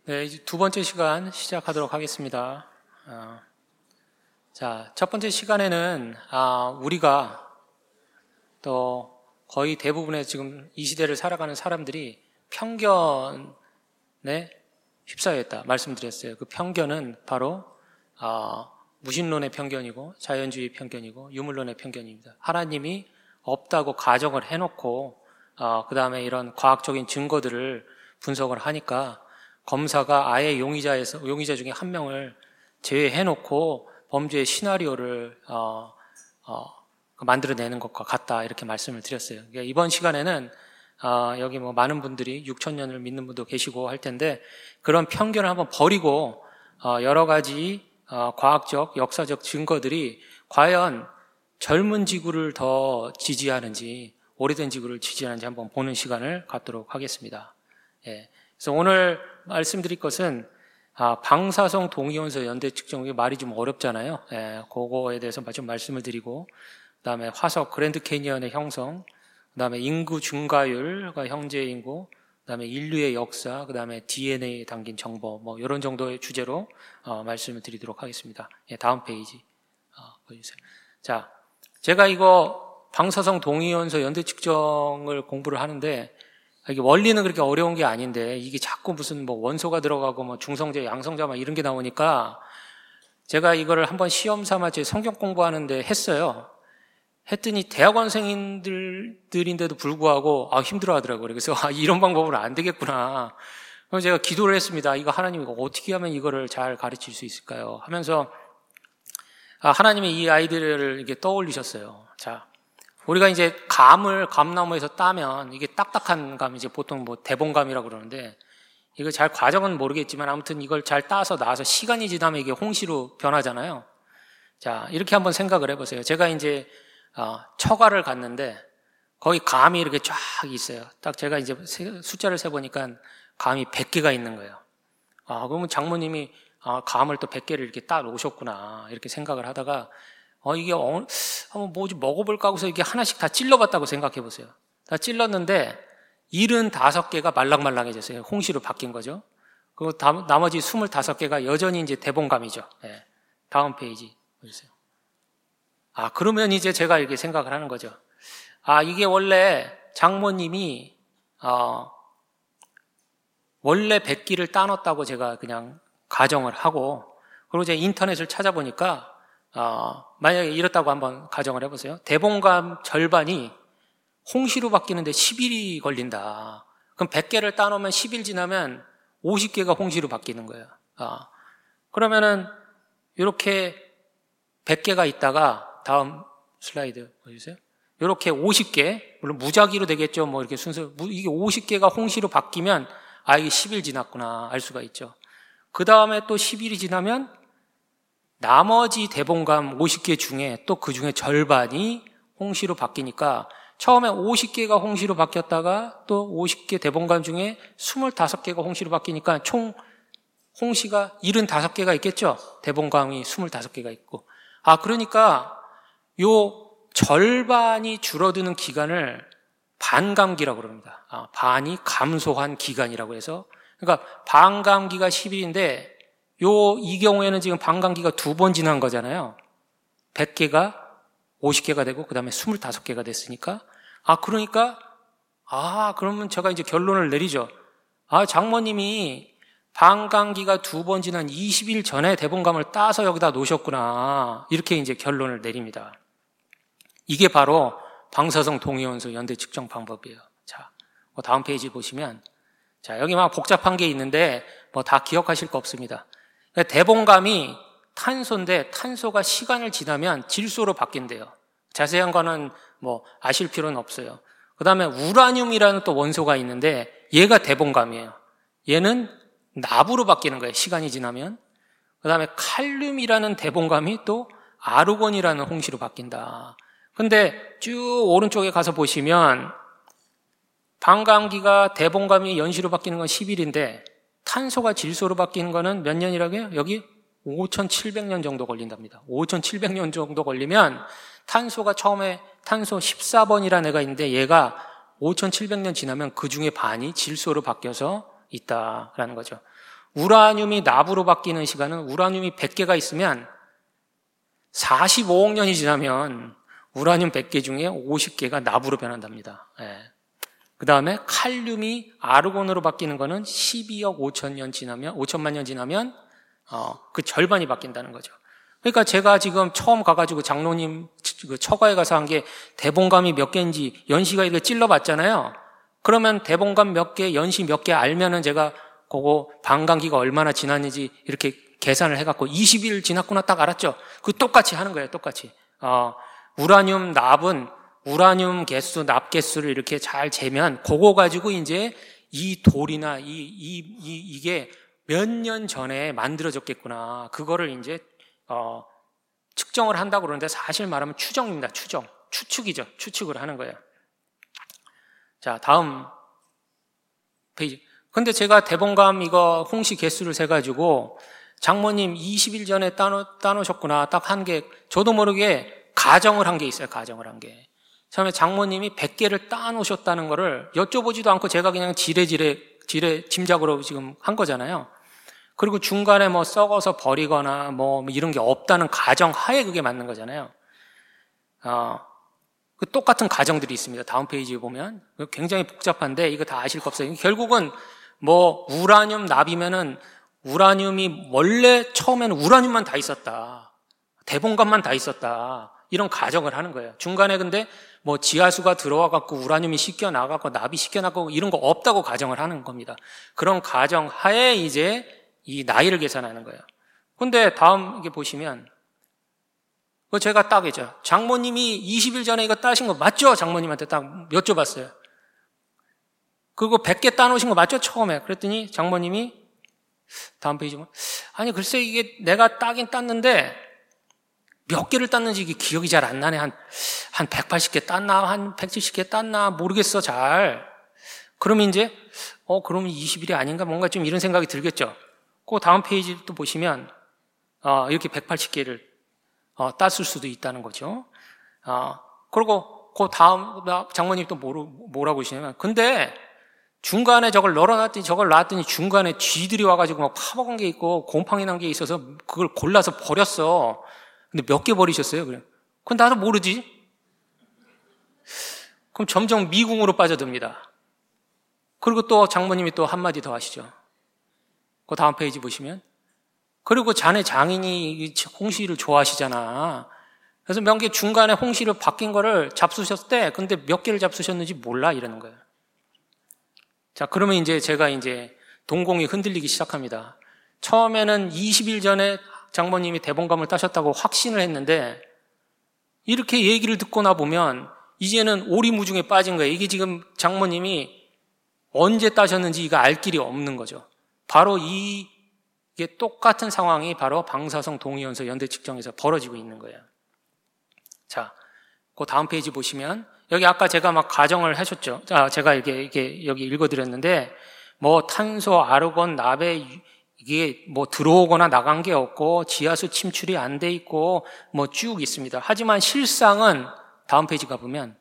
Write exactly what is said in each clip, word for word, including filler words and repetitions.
네, 이제 두 번째 시간 시작하도록 하겠습니다. 어, 자, 첫 번째 시간에는 아, 우리가 또 거의 대부분의 지금 이 시대를 살아가는 사람들이 편견에 휩싸여 있다 말씀드렸어요. 그 편견은 바로 아, 무신론의 편견이고 자연주의 편견이고 유물론의 편견입니다. 하나님이 없다고 가정을 해놓고 어, 그 다음에 이런 과학적인 증거들을 분석을 하니까 검사가 아예 용의자에서 용의자 중에 한 명을 제외해놓고 범죄의 시나리오를 어, 어, 만들어내는 것과 같다 이렇게 말씀을 드렸어요. 그러니까 이번 시간에는 어, 여기 뭐 많은 분들이 육천 년을 믿는 분도 계시고 할 텐데 그런 편견을 한번 버리고 어, 여러 가지 어, 과학적, 역사적 증거들이 과연 젊은 지구를 더 지지하는지 오래된 지구를 지지하는지 한번 보는 시간을 갖도록 하겠습니다. 예. 그래서 오늘 말씀드릴 것은 아, 방사성 동위원소 연대 측정, 이게 말이 좀 어렵잖아요. 예, 그거에 대해서 좀 말씀을 드리고, 그 다음에 화석 그랜드 캐니언의 형성, 그 다음에 인구 증가율과 형제 인구, 그 다음에 인류의 역사, 그 다음에 디엔에이에 담긴 정보, 뭐 이런 정도의 주제로 어, 말씀을 드리도록 하겠습니다. 예, 다음 페이지 어, 보여주세요. 자, 제가 이거 방사성 동위원소 연대 측정을 공부를 하는데 이게 원리는 그렇게 어려운 게 아닌데 이게 자꾸 무슨 뭐 원소가 들어가고 뭐 중성자, 양성자 막 이런 게 나오니까 제가 이거를 한번 시험 삼아 제 성경 공부하는데 했어요. 했더니 대학원생인들인데도 불구하고 아 힘들어 하더라고요. 그래서 아 이런 방법으로 안 되겠구나. 그래서 제가 기도를 했습니다. 이거 하나님 이거 어떻게 하면 이거를 잘 가르칠 수 있을까요? 하면서 아, 하나님이 이 아이디어를 이렇게 떠올리셨어요. 자. 우리가 이제 감을 감나무에서 따면 이게 딱딱한 감, 이제 보통 뭐 대봉감이라고 그러는데 이거 잘 과정은 모르겠지만 아무튼 이걸 잘 따서 나와서 시간이 지나면 이게 홍시로 변하잖아요. 자, 이렇게 한번 생각을 해보세요. 제가 이제 어, 처가를 갔는데 거기 감이 이렇게 쫙 있어요. 딱 제가 이제 숫자를 세보니까 감이 백 개가 있는 거예요. 아, 그러면 장모님이 아, 감을 또 백 개를 이렇게 따 놓으셨구나 이렇게 생각을 하다가 어, 이게, 어, 한번 뭐 좀 먹어볼까 하고서 이게 하나씩 다 찔러봤다고 생각해 보세요. 다 찔렀는데, 칠십오 개가 말랑말랑해졌어요. 홍시로 바뀐 거죠. 그리고 다, 나머지 이십오 개가 여전히 이제 대봉감이죠. 네. 다음 페이지 보세요. 아, 그러면 이제 제가 이렇게 생각을 하는 거죠. 아, 이게 원래 장모님이, 어, 원래 백 기를 따놨다고 제가 그냥 가정을 하고, 그리고 제가 인터넷을 찾아보니까, 어, 만약에 이렇다고 한번 가정을 해보세요. 대봉감 절반이 홍시로 바뀌는데 십 일이 걸린다. 그럼 백 개를 따놓으면 십 일 지나면 오십 개가 홍시로 바뀌는 거예요. 어. 그러면은 이렇게 백 개가 있다가 다음 슬라이드 보여주세요. 이렇게 오십 개, 물론 무작위로 되겠죠. 뭐 이렇게 순서, 이게 오십 개가 홍시로 바뀌면 아, 이게 십 일 지났구나 알 수가 있죠. 그 다음에 또 십 일이 지나면 나머지 대봉감 오십 개 중에 또 그 중에 절반이 홍시로 바뀌니까 처음에 오십 개가 홍시로 바뀌었다가 또 오십 개 대봉감 중에 이십오 개가 홍시로 바뀌니까 총 홍시가 칠십오 개가 있겠죠? 대봉감이 이십오 개가 있고. 아, 그러니까 요 절반이 줄어드는 기간을 반감기라고 그럽니다. 아, 반이 감소한 기간이라고 해서. 그러니까 반감기가 십 일인데 요, 이 경우에는 지금 반감기가 두 번 지난 거잖아요. 백 개가 오십 개가 되고, 그 다음에 이십오 개가 됐으니까. 아, 그러니까, 아, 그러면 제가 이제 결론을 내리죠. 아, 장모님이 반감기가 두 번 지난 이십 일 전에 대봉감을 따서 여기다 놓으셨구나. 이렇게 이제 결론을 내립니다. 이게 바로 방사성 동위원소 연대 측정 방법이에요. 자, 다음 페이지 보시면, 자, 여기 막 복잡한 게 있는데, 뭐 다 기억하실 거 없습니다. 대봉감이 탄소인데 탄소가 시간을 지나면 질소로 바뀐대요. 자세한 거는 뭐 아실 필요는 없어요. 그 다음에 우라늄이라는 또 원소가 있는데 얘가 대봉감이에요. 얘는 납으로 바뀌는 거예요. 시간이 지나면. 그 다음에 칼륨이라는 대봉감이 또 아르곤이라는 홍시로 바뀐다. 근데 쭉 오른쪽에 가서 보시면 반감기가 대봉감이 연시로 바뀌는 건 십 일인데 탄소가 질소로 바뀌는 거는 몇 년이라고요? 여기 오천칠백 년 정도 걸린답니다. 오천칠백 년 정도 걸리면 탄소가 처음에 탄소 십사 번이라는 애가 있는데 얘가 오천칠백 년 지나면 그 중에 반이 질소로 바뀌어서 있다라는 거죠. 우라늄이 납으로 바뀌는 시간은 우라늄이 백 개가 있으면 사십오억 년이 지나면 우라늄 백 개 중에 오십 개가 납으로 변한답니다. 예. 그 다음에 칼륨이 아르곤으로 바뀌는 거는 십이억 오천 년 지나면, 오천만 년 지나면, 어, 그 절반이 바뀐다는 거죠. 그러니까 제가 지금 처음 가가지고 장로님 그 처가에 가서 한 게 대봉감이 몇 개인지 연시가 이렇게 찔러봤잖아요. 그러면 대봉감 몇 개, 연시 몇 개 알면은 제가 그거 방광기가 얼마나 지났는지 이렇게 계산을 해갖고 이십 일 지났구나 딱 알았죠. 그 똑같이 하는 거예요, 똑같이. 어, 우라늄 납은 우라늄 개수, 납 개수를 이렇게 잘 재면 그거 가지고 이제 이 돌이나 이, 이, 이, 이게 몇 년 전에 만들어졌겠구나. 그거를 이제, 어, 측정을 한다고 그러는데 사실 말하면 추정입니다. 추정. 추측이죠. 추측을 하는 거예요. 자, 다음 페이지. 근데 제가 대봉감 이거 홍시 개수를 세가지고 장모님 이십 일 전에 따놓, 따놓으셨구나. 딱 한 게, 저도 모르게 가정을 한 게 있어요. 가정을 한 게. 처음에 장모님이 백 개를 따놓으셨다는 거를 여쭤보지도 않고 제가 그냥 지레지레, 지레 짐작으로 지금 한 거잖아요. 그리고 중간에 뭐 썩어서 버리거나 뭐 이런 게 없다는 가정 하에 그게 맞는 거잖아요. 어, 그 똑같은 가정들이 있습니다. 다음 페이지에 보면. 굉장히 복잡한데 이거 다 아실 거 없어요. 결국은 뭐 우라늄 납이면은 우라늄이 원래 처음에는 우라늄만 다 있었다. 대봉감만 다 있었다. 이런 가정을 하는 거예요. 중간에 근데 뭐 지하수가 들어와 갖고 우라늄이 씻겨 나가고 납이 씻겨 나가고 이런 거 없다고 가정을 하는 겁니다. 그런 가정 하에 이제 이 나이를 계산하는 거예요. 근데 다음 이게 보시면 그 제가 딱이죠. 장모님이 이십 일 전에 이거 따신 거 맞죠? 장모님한테 딱 여쭤봤어요. 그리고 백 개 따놓으신 거 맞죠? 처음에. 그랬더니 장모님이 다음 페이지 보면 아니 글쎄 이게 내가 따긴 땄는데 몇 개를 땄는지 이게 기억이 잘 안 나네. 한, 한 백팔십 개 땄나? 한 백칠십 개 땄나? 모르겠어, 잘. 그러면 이제, 어, 그러면 이십 일이 아닌가? 뭔가 좀 이런 생각이 들겠죠. 그 다음 페이지 또 보시면, 어, 이렇게 백팔십 개를, 어, 땄을 수도 있다는 거죠. 어, 그리고 그 다음, 장모님 또 뭐로, 뭐라고 하시냐면, 근데 중간에 저걸 널어놨더니 저걸 놨더니 중간에 쥐들이 와가지고 막 파먹은 게 있고 곰팡이 난 게 있어서 그걸 골라서 버렸어. 근데 몇 개 버리셨어요? 그래. 그건 나도 모르지? 그럼 점점 미궁으로 빠져듭니다. 그리고 또 장모님이 또 한마디 더 하시죠. 그 다음 페이지 보시면. 그리고 자네 장인이 홍시를 좋아하시잖아. 그래서 몇 개 중간에 홍시를 바뀐 거를 잡수셨대. 근데 몇 개를 잡수셨는지 몰라. 이러는 거예요. 자, 그러면 이제 제가 이제 동공이 흔들리기 시작합니다. 처음에는 이십 일 전에 장모님이 대봉감을 따셨다고 확신을 했는데 이렇게 얘기를 듣고 나 보면 이제는 오리무중에 빠진 거예요. 이게 지금 장모님이 언제 따셨는지 이거 알 길이 없는 거죠. 바로 이, 이게 똑같은 상황이 바로 방사성 동위원소 연대 측정에서 벌어지고 있는 거예요. 자, 그 다음 페이지 보시면 여기 아까 제가 막 가정을 하셨죠. 자, 제가 이게, 이게 여기 읽어드렸는데 뭐 탄소, 아르곤, 납에 이게 뭐 들어오거나 나간 게 없고 지하수 침출이 안 돼 있고 뭐 쭉 있습니다. 하지만 실상은 다음 페이지 가보면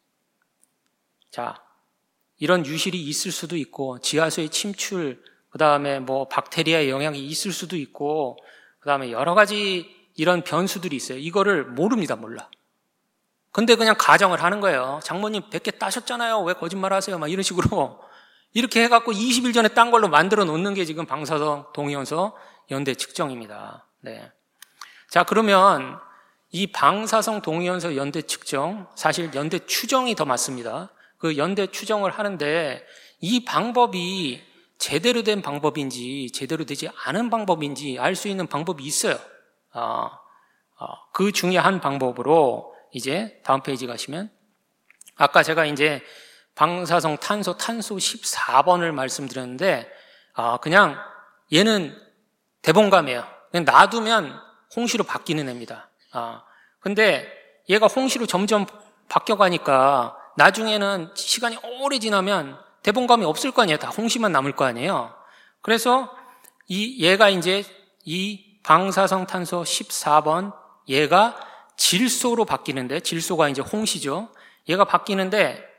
자 이런 유실이 있을 수도 있고 지하수의 침출 그 다음에 뭐 박테리아의 영향이 있을 수도 있고 그 다음에 여러 가지 이런 변수들이 있어요. 이거를 모릅니다. 몰라. 근데 그냥 가정을 하는 거예요. 장모님 백 개 따셨잖아요. 왜 거짓말 하세요? 막 이런 식으로 이렇게 해갖고 이십 일 전에 딴 걸로 만들어 놓는 게 지금 방사성 동위원소 연대 측정입니다. 네. 자, 그러면 이 방사성 동위원소 연대 측정, 사실 연대 추정이 더 맞습니다. 그 연대 추정을 하는데 이 방법이 제대로 된 방법인지 제대로 되지 않은 방법인지 알 수 있는 방법이 있어요. 어, 어, 그 중에 한 방법으로 이제 다음 페이지 가시면 아까 제가 이제 방사성 탄소, 탄소 십사 번을 말씀드렸는데, 아, 그냥 얘는 대봉감이에요. 그냥 놔두면 홍시로 바뀌는 애입니다. 아, 근데 얘가 홍시로 점점 바뀌어가니까 나중에는 시간이 오래 지나면 대봉감이 없을 거 아니에요. 다 홍시만 남을 거 아니에요. 그래서 이, 얘가 이제 이 방사성 탄소 십사 번, 얘가 질소로 바뀌는데, 질소가 이제 홍시죠. 얘가 바뀌는데,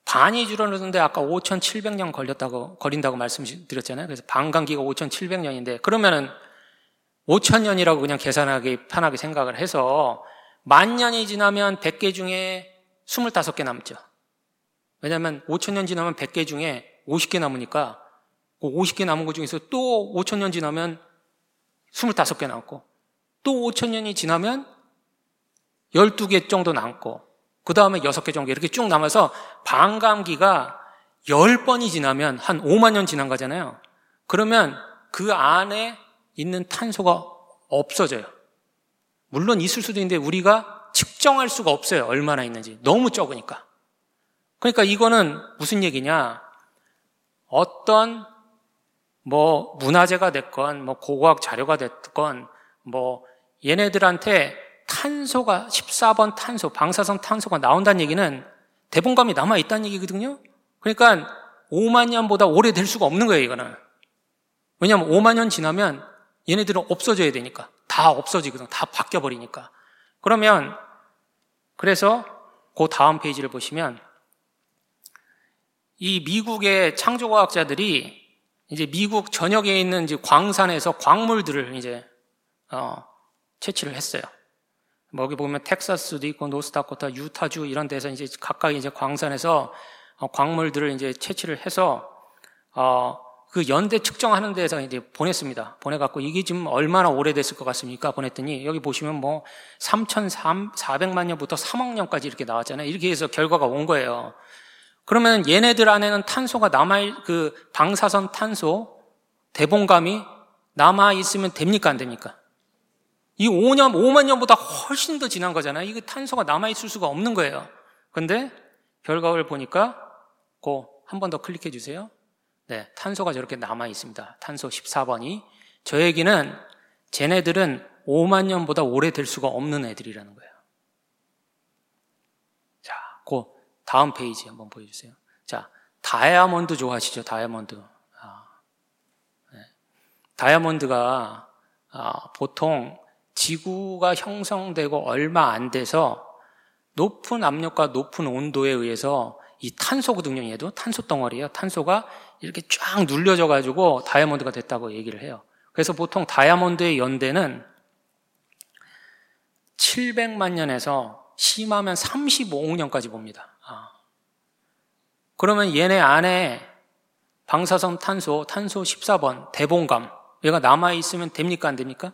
반이 줄어드는데 아까 오천칠백 년 걸렸다고, 걸린다고 말씀드렸잖아요. 그래서 반감기가 오천칠백 년인데, 그러면은 오천 년이라고 그냥 계산하기 편하게 생각을 해서 만 년이 지나면 백 개 중에 스물다섯 개 남죠. 왜냐하면 오천 년 지나면 백 개 중에 오십 개 남으니까 그 오십 개 남은 것 중에서 또 오천 년 지나면 스물다섯 개 남고, 또 오천 년이 지나면 열두 개 정도 남고, 그 다음에 여섯 개 정도 이렇게 쭉 남아서 반감기가 열 번이 지나면 한 오만 년 지난 거잖아요. 그러면 그 안에 있는 탄소가 없어져요. 물론 있을 수도 있는데 우리가 측정할 수가 없어요. 얼마나 있는지. 너무 적으니까. 그러니까 이거는 무슨 얘기냐? 어떤 뭐 문화재가 됐건 뭐 고고학 자료가 됐건 뭐 얘네들한테 탄소가 십사 번 탄소, 방사성 탄소가 나온다는 얘기는 대봉감이 남아있다는 얘기거든요. 그러니까 오만 년보다 오래될 수가 없는 거예요, 이거는. 왜냐하면 오만 년 지나면 얘네들은 없어져야 되니까. 다 없어지거든. 다 바뀌어버리니까. 그러면 그래서 그 다음 페이지를 보시면 이 미국의 창조과학자들이 이제 미국 전역에 있는 이제 광산에서 광물들을 이제 어, 채취를 했어요. 뭐 여기 보면 텍사스도 있고 노스다코타, 유타주 이런 데서 이제 각각 이제 광산에서 어, 광물들을 이제 채취를 해서 어, 그 연대 측정하는 데서 이제 보냈습니다. 보내갖고 이게 지금 얼마나 오래됐을 것 같습니까? 보냈더니 여기 보시면 뭐 삼천사백만 년부터 삼억 년까지 이렇게 나왔잖아요. 이렇게 해서 결과가 온 거예요. 그러면 얘네들 안에는 탄소가 남아, 그 방사선 탄소, 대봉감이 남아있으면 됩니까? 안 됩니까? 이 오 년, 오만 년보다 훨씬 더 지난 거잖아요. 이거 탄소가 남아있을 수가 없는 거예요. 근데 결과를 보니까 그 한 번 더 클릭해 주세요. 네, 탄소가 저렇게 남아있습니다. 탄소 십사 번이. 저 얘기는 쟤네들은 오만 년보다 오래될 수가 없는 애들이라는 거예요. 자, 그 다음 페이지 한번 보여주세요. 자, 다이아몬드 좋아하시죠? 다이아몬드. 아, 네. 다이아몬드가 아, 보통 지구가 형성되고 얼마 안 돼서 높은 압력과 높은 온도에 의해서 이 탄소거든요. 얘도 탄소 덩어리예요. 탄소가 이렇게 쫙 눌려져 가지고 다이아몬드가 됐다고 얘기를 해요. 그래서 보통 다이아몬드의 연대는 칠백만 년에서 심하면 삼십오억 년까지 봅니다. 아. 그러면 얘네 안에 방사성 탄소, 탄소 십사 번, 대봉감 얘가 남아있으면 됩니까? 안 됩니까?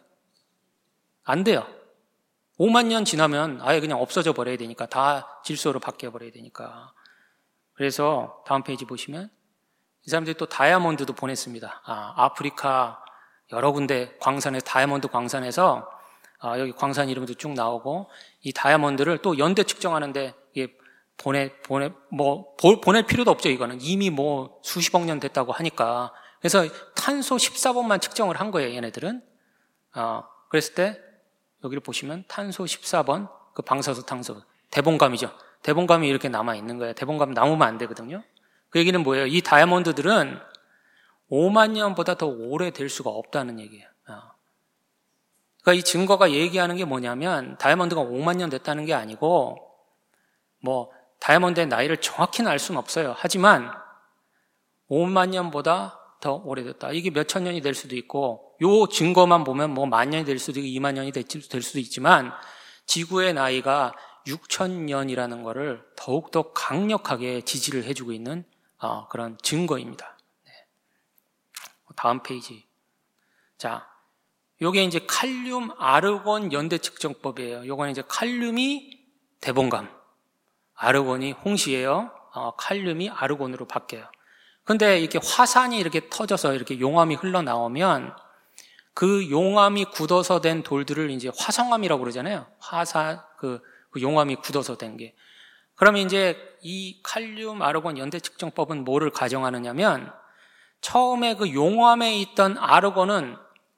안 돼요. 오만 년 지나면 아예 그냥 없어져 버려야 되니까, 다 질소로 바뀌어 버려야 되니까. 그래서 다음 페이지 보시면 이 사람들이 또 다이아몬드도 보냈습니다. 아, 아프리카 여러 군데 광산에서, 다이아몬드 광산에서 아, 여기 광산 이름도 쭉 나오고, 이 다이아몬드를 또 연대 측정하는데 이게 보내, 보내, 뭐, 보, 보낼 필요도 없죠, 이거는. 이미 뭐 수십억 년 됐다고 하니까. 그래서 탄소 십사 번만 측정을 한 거예요, 얘네들은. 아, 그랬을 때 여기를 보시면 탄소 십사 번, 그 방사선 탄소, 대봉감이죠. 대봉감이 이렇게 남아있는 거예요. 대봉감 남으면 안 되거든요. 그 얘기는 뭐예요? 이 다이아몬드들은 오만 년보다 더 오래될 수가 없다는 얘기예요. 그러니까 이 증거가 얘기하는 게 뭐냐면, 다이아몬드가 오만 년 됐다는 게 아니고, 뭐 다이아몬드의 나이를 정확히는 알 수는 없어요. 하지만 오만 년보다 더 오래됐다. 이게 몇천 년이 될 수도 있고, 요 증거만 보면 뭐 만 년이 될 수도 있고 이만 년이 될 수도 있지만, 지구의 나이가 육천 년이라는 거를 더욱더 강력하게 지지를 해주고 있는 어, 그런 증거입니다. 네. 다음 페이지. 자, 요게 이제 칼륨 아르곤 연대 측정법이에요. 요거는 이제 칼륨이 대봉감, 아르곤이 홍시예요. 어, 칼륨이 아르곤으로 바뀌어요. 근데 이렇게 화산이 이렇게 터져서 이렇게 용암이 흘러나오면 그 용암이 굳어서 된 돌들을 이제 화성암이라고 그러잖아요. 화산, 그, 그 용암이 굳어서 된 게. 그러면 이제 이 칼륨 아르곤 연대 측정법은 뭐를 가정하느냐면, 처음에 그 용암에 있던 아르곤은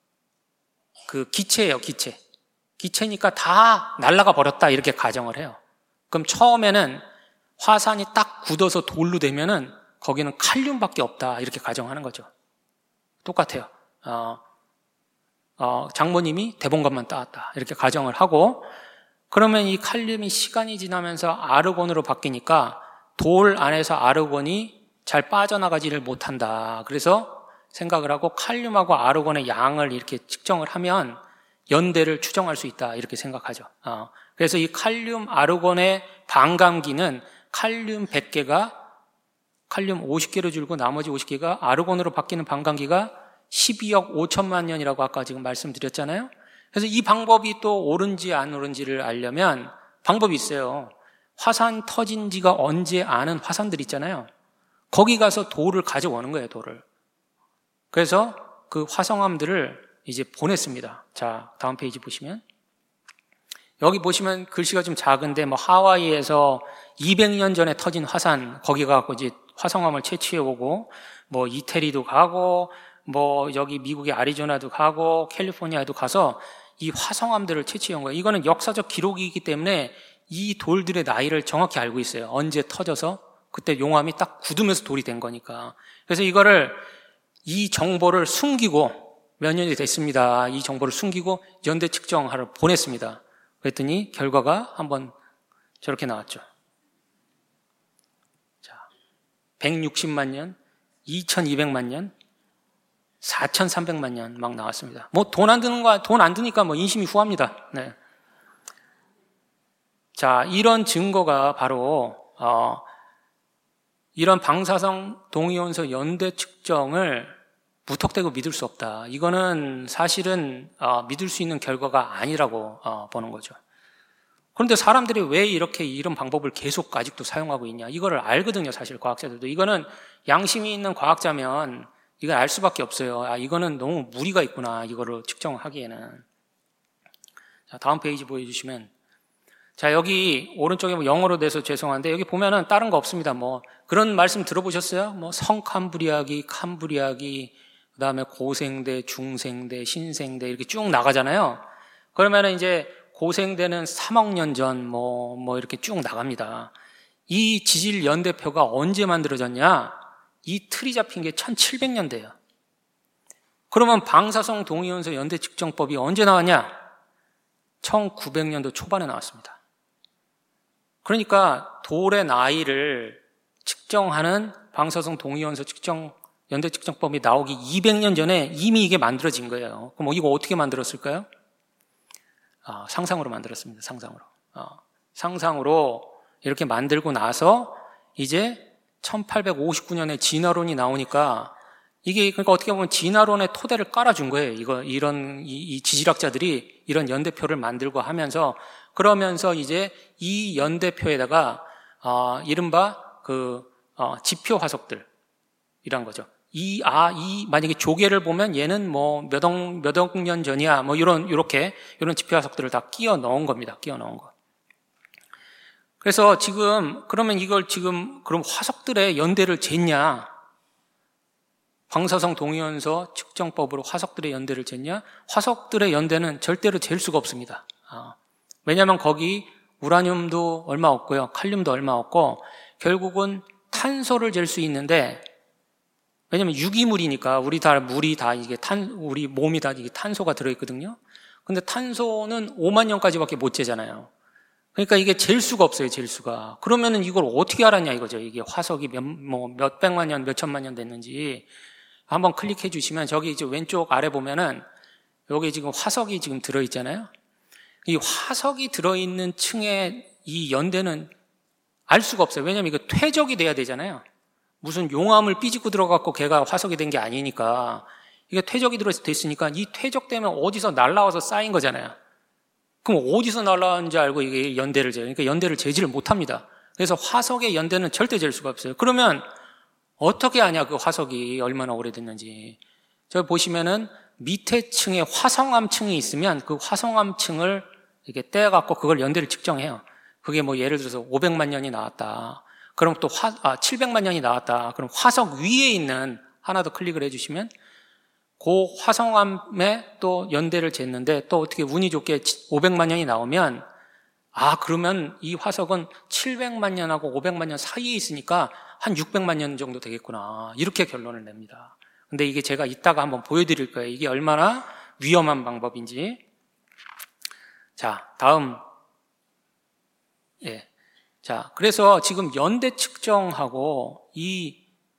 그 기체예요, 기체. 기체니까 다 날아가 버렸다, 이렇게 가정을 해요. 그럼 처음에는 화산이 딱 굳어서 돌로 되면은 거기는 칼륨밖에 없다, 이렇게 가정하는 거죠. 똑같아요. 어, 어, 장모님이 대봉감만 따왔다, 이렇게 가정을 하고, 그러면 이 칼륨이 시간이 지나면서 아르곤으로 바뀌니까 돌 안에서 아르곤이 잘 빠져나가지를 못한다. 그래서 생각을 하고 칼륨하고 아르곤의 양을 이렇게 측정을 하면 연대를 추정할 수 있다. 이렇게 생각하죠. 어. 그래서 이 칼륨 아르곤의 반감기는 칼륨 백 개가 칼륨 오십 개로 줄고 나머지 오십 개가 아르곤으로 바뀌는 반감기가 십이억 오천만 년이라고 아까 지금 말씀드렸잖아요. 그래서 이 방법이 또 옳은지 안 옳은지를 알려면 방법이 있어요. 화산 터진 지가 언제 아는 화산들 있잖아요. 거기 가서 돌을 가져오는 거예요, 돌을. 그래서 그 화성암들을 이제 보냈습니다. 자, 다음 페이지 보시면. 여기 보시면 글씨가 좀 작은데, 뭐, 하와이에서 이백 년 전에 터진 화산, 거기 가고 이제 화성암을 채취해 오고, 뭐, 이태리도 가고, 뭐, 여기 미국의 아리조나도 가고, 캘리포니아도 가서 이 화성암들을 채취해 온 거예요. 이거는 역사적 기록이기 때문에 이 돌들의 나이를 정확히 알고 있어요. 언제 터져서 그때 용암이 딱 굳으면서 돌이 된 거니까. 그래서 이거를 이 정보를 숨기고 몇 년이 됐습니다. 이 정보를 숨기고 연대 측정하러 보냈습니다. 그랬더니 결과가 한번 저렇게 나왔죠. 자, 백육십만 년, 이천이백만 년, 사천삼백만 년 막 나왔습니다. 뭐 돈 안 드는 거, 돈 안 드니까 뭐 인심이 후합니다. 네. 자, 이런 증거가 바로 어, 이런 방사성 동위원소 연대 측정을 무턱대고 믿을 수 없다. 이거는 사실은 어, 믿을 수 있는 결과가 아니라고 어, 보는 거죠. 그런데 사람들이 왜 이렇게 이런 방법을 계속 아직도 사용하고 있냐? 이거를 알거든요, 사실 과학자들도. 이거는 양심이 있는 과학자면 이걸 알 수밖에 없어요. 아, 이거는 너무 무리가 있구나, 이거를 측정하기에는. 자, 다음 페이지 보여주시면. 자, 여기 오른쪽에 뭐 영어로 돼서 죄송한데 여기 보면은 다른 거 없습니다. 뭐 그런 말씀 들어보셨어요? 뭐 성캄브리아기, 캄브리아기, 그 다음에 고생대, 중생대, 신생대 이렇게 쭉 나가잖아요. 그러면은 이제 고생대는 삼억 년 전 뭐, 뭐 이렇게 쭉 나갑니다. 이 지질 연대표가 언제 만들어졌냐? 이 틀이 잡힌 게 천칠백 년대예요. 그러면 방사성 동위원소 연대 측정법이 언제 나왔냐? 천구백 년도 초반에 나왔습니다. 그러니까 돌의 나이를 측정하는 방사성 동위원소 측정 연대 측정법이 나오기 이백 년 전에 이미 이게 만들어진 거예요. 그럼 이거 어떻게 만들었을까요? 아, 상상으로 만들었습니다. 상상으로. 아, 상상으로 이렇게 만들고 나서 이제 천팔백오십구 년에 진화론이 나오니까 이게 그러니까 어떻게 보면 진화론의 토대를 깔아준 거예요. 이거 이런 이, 이 지질학자들이 이런 연대표를 만들고 하면서 그러면서 이제 이 연대표에다가 어, 이른바 그 어, 지표 화석들 이란 거죠. 이 아 이 만약에 조개를 보면 얘는 뭐 몇 억 몇 억 년 전이야. 뭐 이런 이렇게 이런 지표 화석들을 다 끼워 넣은 겁니다. 끼워 넣은 거. 그래서 지금 그러면 이걸 지금 그럼 화석들의 연대를 쟀냐? 방사성 동위원소 측정법으로 화석들의 연대를 쟀냐? 화석들의 연대는 절대로 잴 수가 없습니다. 아, 왜냐하면 거기 우라늄도 얼마 없고요, 칼륨도 얼마 없고 결국은 탄소를 잴 수 있는데 왜냐하면 유기물이니까 우리 다 물이 다 이게 탄 우리 몸이 다 이게 탄소가 들어있거든요. 근데 탄소는 오만 년까지밖에 못 재잖아요. 그러니까 이게 잴 수가 없어요, 잴 수가. 그러면은 이걸 어떻게 알았냐 이거죠. 이게 화석이 몇, 뭐, 몇백만 년, 몇천만 년 됐는지. 한번 클릭해 주시면 저기 이제 왼쪽 아래 보면은 여기 지금 화석이 지금 들어있잖아요. 이 화석이 들어있는 층의 이 연대는 알 수가 없어요. 왜냐면 이거 퇴적이 돼야 되잖아요. 무슨 용암을 삐집고 들어갔고 걔가 화석이 된 게 아니니까. 이게 퇴적이 들어있으니까 이 퇴적되면 어디서 날라와서 쌓인 거잖아요. 그럼 어디서 날라왔는지 알고 이게 연대를 재요. 그러니까 연대를 재지를 못합니다. 그래서 화석의 연대는 절대 잴 수가 없어요. 그러면 어떻게 아냐 그 화석이 얼마나 오래됐는지. 저 보시면은 밑에 층에 화성암층이 있으면 그 화성암층을 이렇게 떼어갖고 그걸 연대를 측정해요. 그게 뭐 예를 들어서 오백만 년이 나왔다. 그럼 또 화, 아, 칠백만 년이 나왔다. 그럼 화석 위에 있는 하나 더 클릭을 해주시면 그 화성암에 또 연대를 쟀는데 또 어떻게 운이 좋게 오백만 년이 나오면 아 그러면 이 화석은 칠백만 년하고 오백만 년 사이에 있으니까 한 육백만 년 정도 되겠구나 이렇게 결론을 냅니다. 근데 이게 제가 이따가 한번 보여드릴 거예요. 이게 얼마나 위험한 방법인지. 자 다음 예 자, 그래서 지금 연대 측정하고 이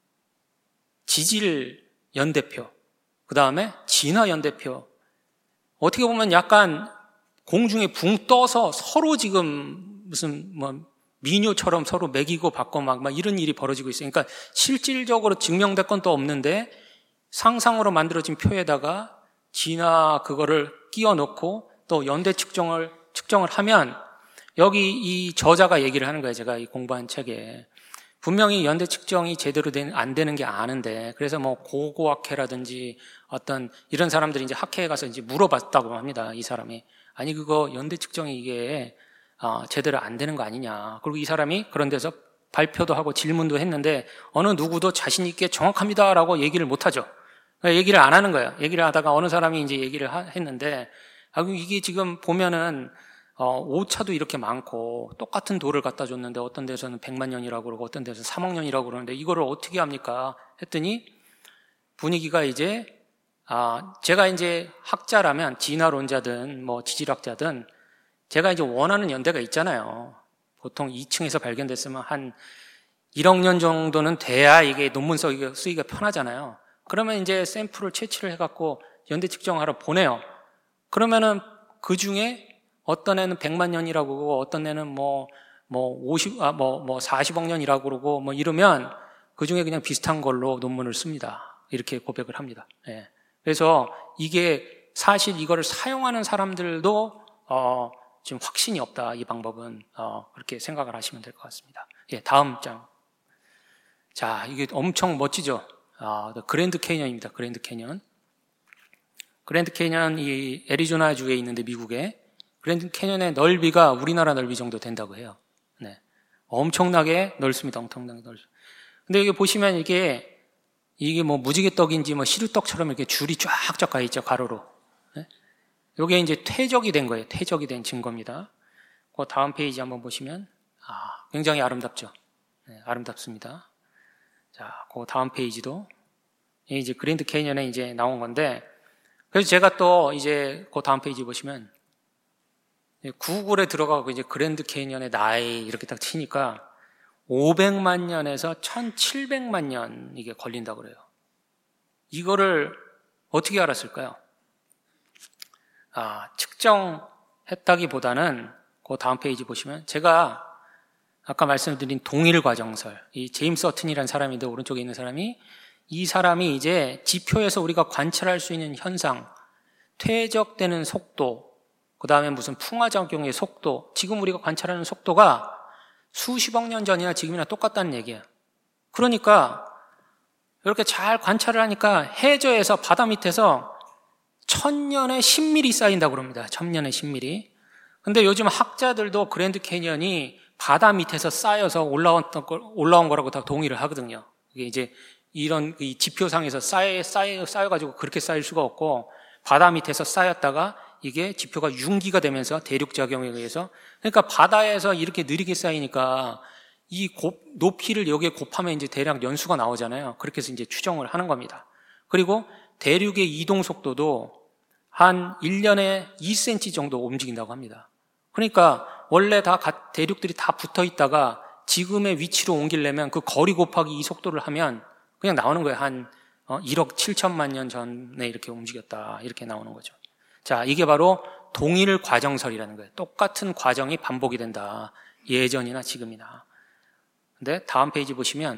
지질 연대표, 그 다음에 진화 연대표, 어떻게 보면 약간 공중에 붕 떠서 서로 지금 무슨 뭐 미녀처럼 서로 매기고 받고 막, 막 이런 일이 벌어지고 있어요. 그러니까 실질적으로 증명될 건 또 없는데 상상으로 만들어진 표에다가 진화 그거를 끼워 넣고 또 연대 측정을 측정을 하면 여기 이 저자가 얘기를 하는 거예요. 제가 이 공부한 책에 분명히 연대 측정이 제대로 된, 안 되는 게 아는데, 그래서 뭐 고고학회라든지 어떤 이런 사람들이 이제 학회에 가서 이제 물어봤다고 합니다. 이 사람이. 아니, 그거 연대 측정이 이게 어, 제대로 안 되는 거 아니냐. 그리고 이 사람이 그런 데서 발표도 하고 질문도 했는데 어느 누구도 자신 있게 정확합니다라고 얘기를 못 하죠. 얘기를 안 하는 거예요. 얘기를 하다가 어느 사람이 이제 얘기를 하, 했는데, 아, 이게 지금 보면은 어, 오차도 이렇게 많고 똑같은 돌을 갖다 줬는데 어떤 데서는 백만 년이라고 그러고 어떤 데서는 삼억 년이라고 그러는데 이거를 어떻게 합니까? 했더니 분위기가 이제 아, 제가 이제 학자라면 진화론자든 뭐 지질학자든 제가 이제 원하는 연대가 있잖아요. 보통 이 층에서 발견됐으면 한 일억 년 정도는 돼야 이게 논문 쓰기가, 쓰기가 편하잖아요. 그러면 이제 샘플을 채취를 해갖고 연대 측정하러 보내요. 그러면은 그 중에 어떤 애는 백만 년이라고 그러고 어떤 애는 뭐, 뭐 오십, 아, 뭐, 뭐 사십억 년이라고 그러고 뭐 이러면 그 중에 그냥 비슷한 걸로 논문을 씁니다. 이렇게 고백을 합니다. 예. 그래서 이게 사실 이거를 사용하는 사람들도, 어, 지금 확신이 없다. 이 방법은, 어, 그렇게 생각을 하시면 될 것 같습니다. 예, 다음 장. 자, 이게 엄청 멋지죠? 아, 그랜드 캐니언입니다. 그랜드 캐니언. 그랜드 캐니언 이 애리조나주에 있는데 미국에 그랜드 캐니언의 넓이가 우리나라 넓이 정도 된다고 해요. 네. 엄청나게 넓습니다. 엄청나게 넓습니다. 근데 여기 보시면 이게, 이게 뭐 무지개떡인지 뭐 시루떡처럼 이렇게 줄이 쫙쫙 가 있죠. 가로로. 네. 이게 이제 퇴적이 된 거예요. 퇴적이 된 증거입니다. 그 다음 페이지 한번 보시면, 아, 굉장히 아름답죠. 네, 아름답습니다. 자, 그 다음 페이지도, 이제 그랜드 캐니언에 이제 나온 건데, 그래서 제가 또 이제 그 다음 페이지 보시면, 구글에 들어가고 이제 그랜드 캐니언의 나이 이렇게 딱 치니까 오백만 년에서 천칠백만 년 이게 걸린다고 그래요. 이거를 어떻게 알았을까요? 아, 측정했다기보다는 그 다음 페이지 보시면 제가 아까 말씀드린 동일 과정설, 이 제임스 어튼이라는 사람인데 오른쪽에 있는 사람이 이 사람이 이제 지표에서 우리가 관찰할 수 있는 현상, 퇴적되는 속도, 그 다음에 무슨 풍화작용의 속도, 지금 우리가 관찰하는 속도가 수십억 년 전이나 지금이나 똑같다는 얘기예요. 그러니까 이렇게 잘 관찰을 하니까 해저에서 바다 밑에서 천년에 십 밀리미터 쌓인다고 그럽니다. 천년에 십 밀리미터. 근데 요즘 학자들도 그랜드 캐니언이 바다 밑에서 쌓여서 올라온, 올라온 거라고 다 동의를 하거든요. 이게 이제 이런 이 지표상에서 쌓여, 쌓여, 쌓여가지고 그렇게 쌓일 수가 없고 바다 밑에서 쌓였다가 이게 지표가 융기가 되면서 대륙작용에 의해서, 그러니까 바다에서 이렇게 느리게 쌓이니까 이 곱, 높이를 여기에 곱하면 이제 대략 연수가 나오잖아요. 그렇게 해서 이제 추정을 하는 겁니다. 그리고 대륙의 이동 속도도 한 일 년에 이 센티미터 정도 움직인다고 합니다. 그러니까 원래 다 대륙들이 다 붙어 있다가 지금의 위치로 옮기려면 그 거리 곱하기 이 속도를 하면 그냥 나오는 거예요. 한 일억 칠천만 년 전에 이렇게 움직였다. 이렇게 나오는 거죠. 자, 이게 바로 동일 과정설이라는 거예요. 똑같은 과정이 반복이 된다. 예전이나 지금이나. 근데 다음 페이지 보시면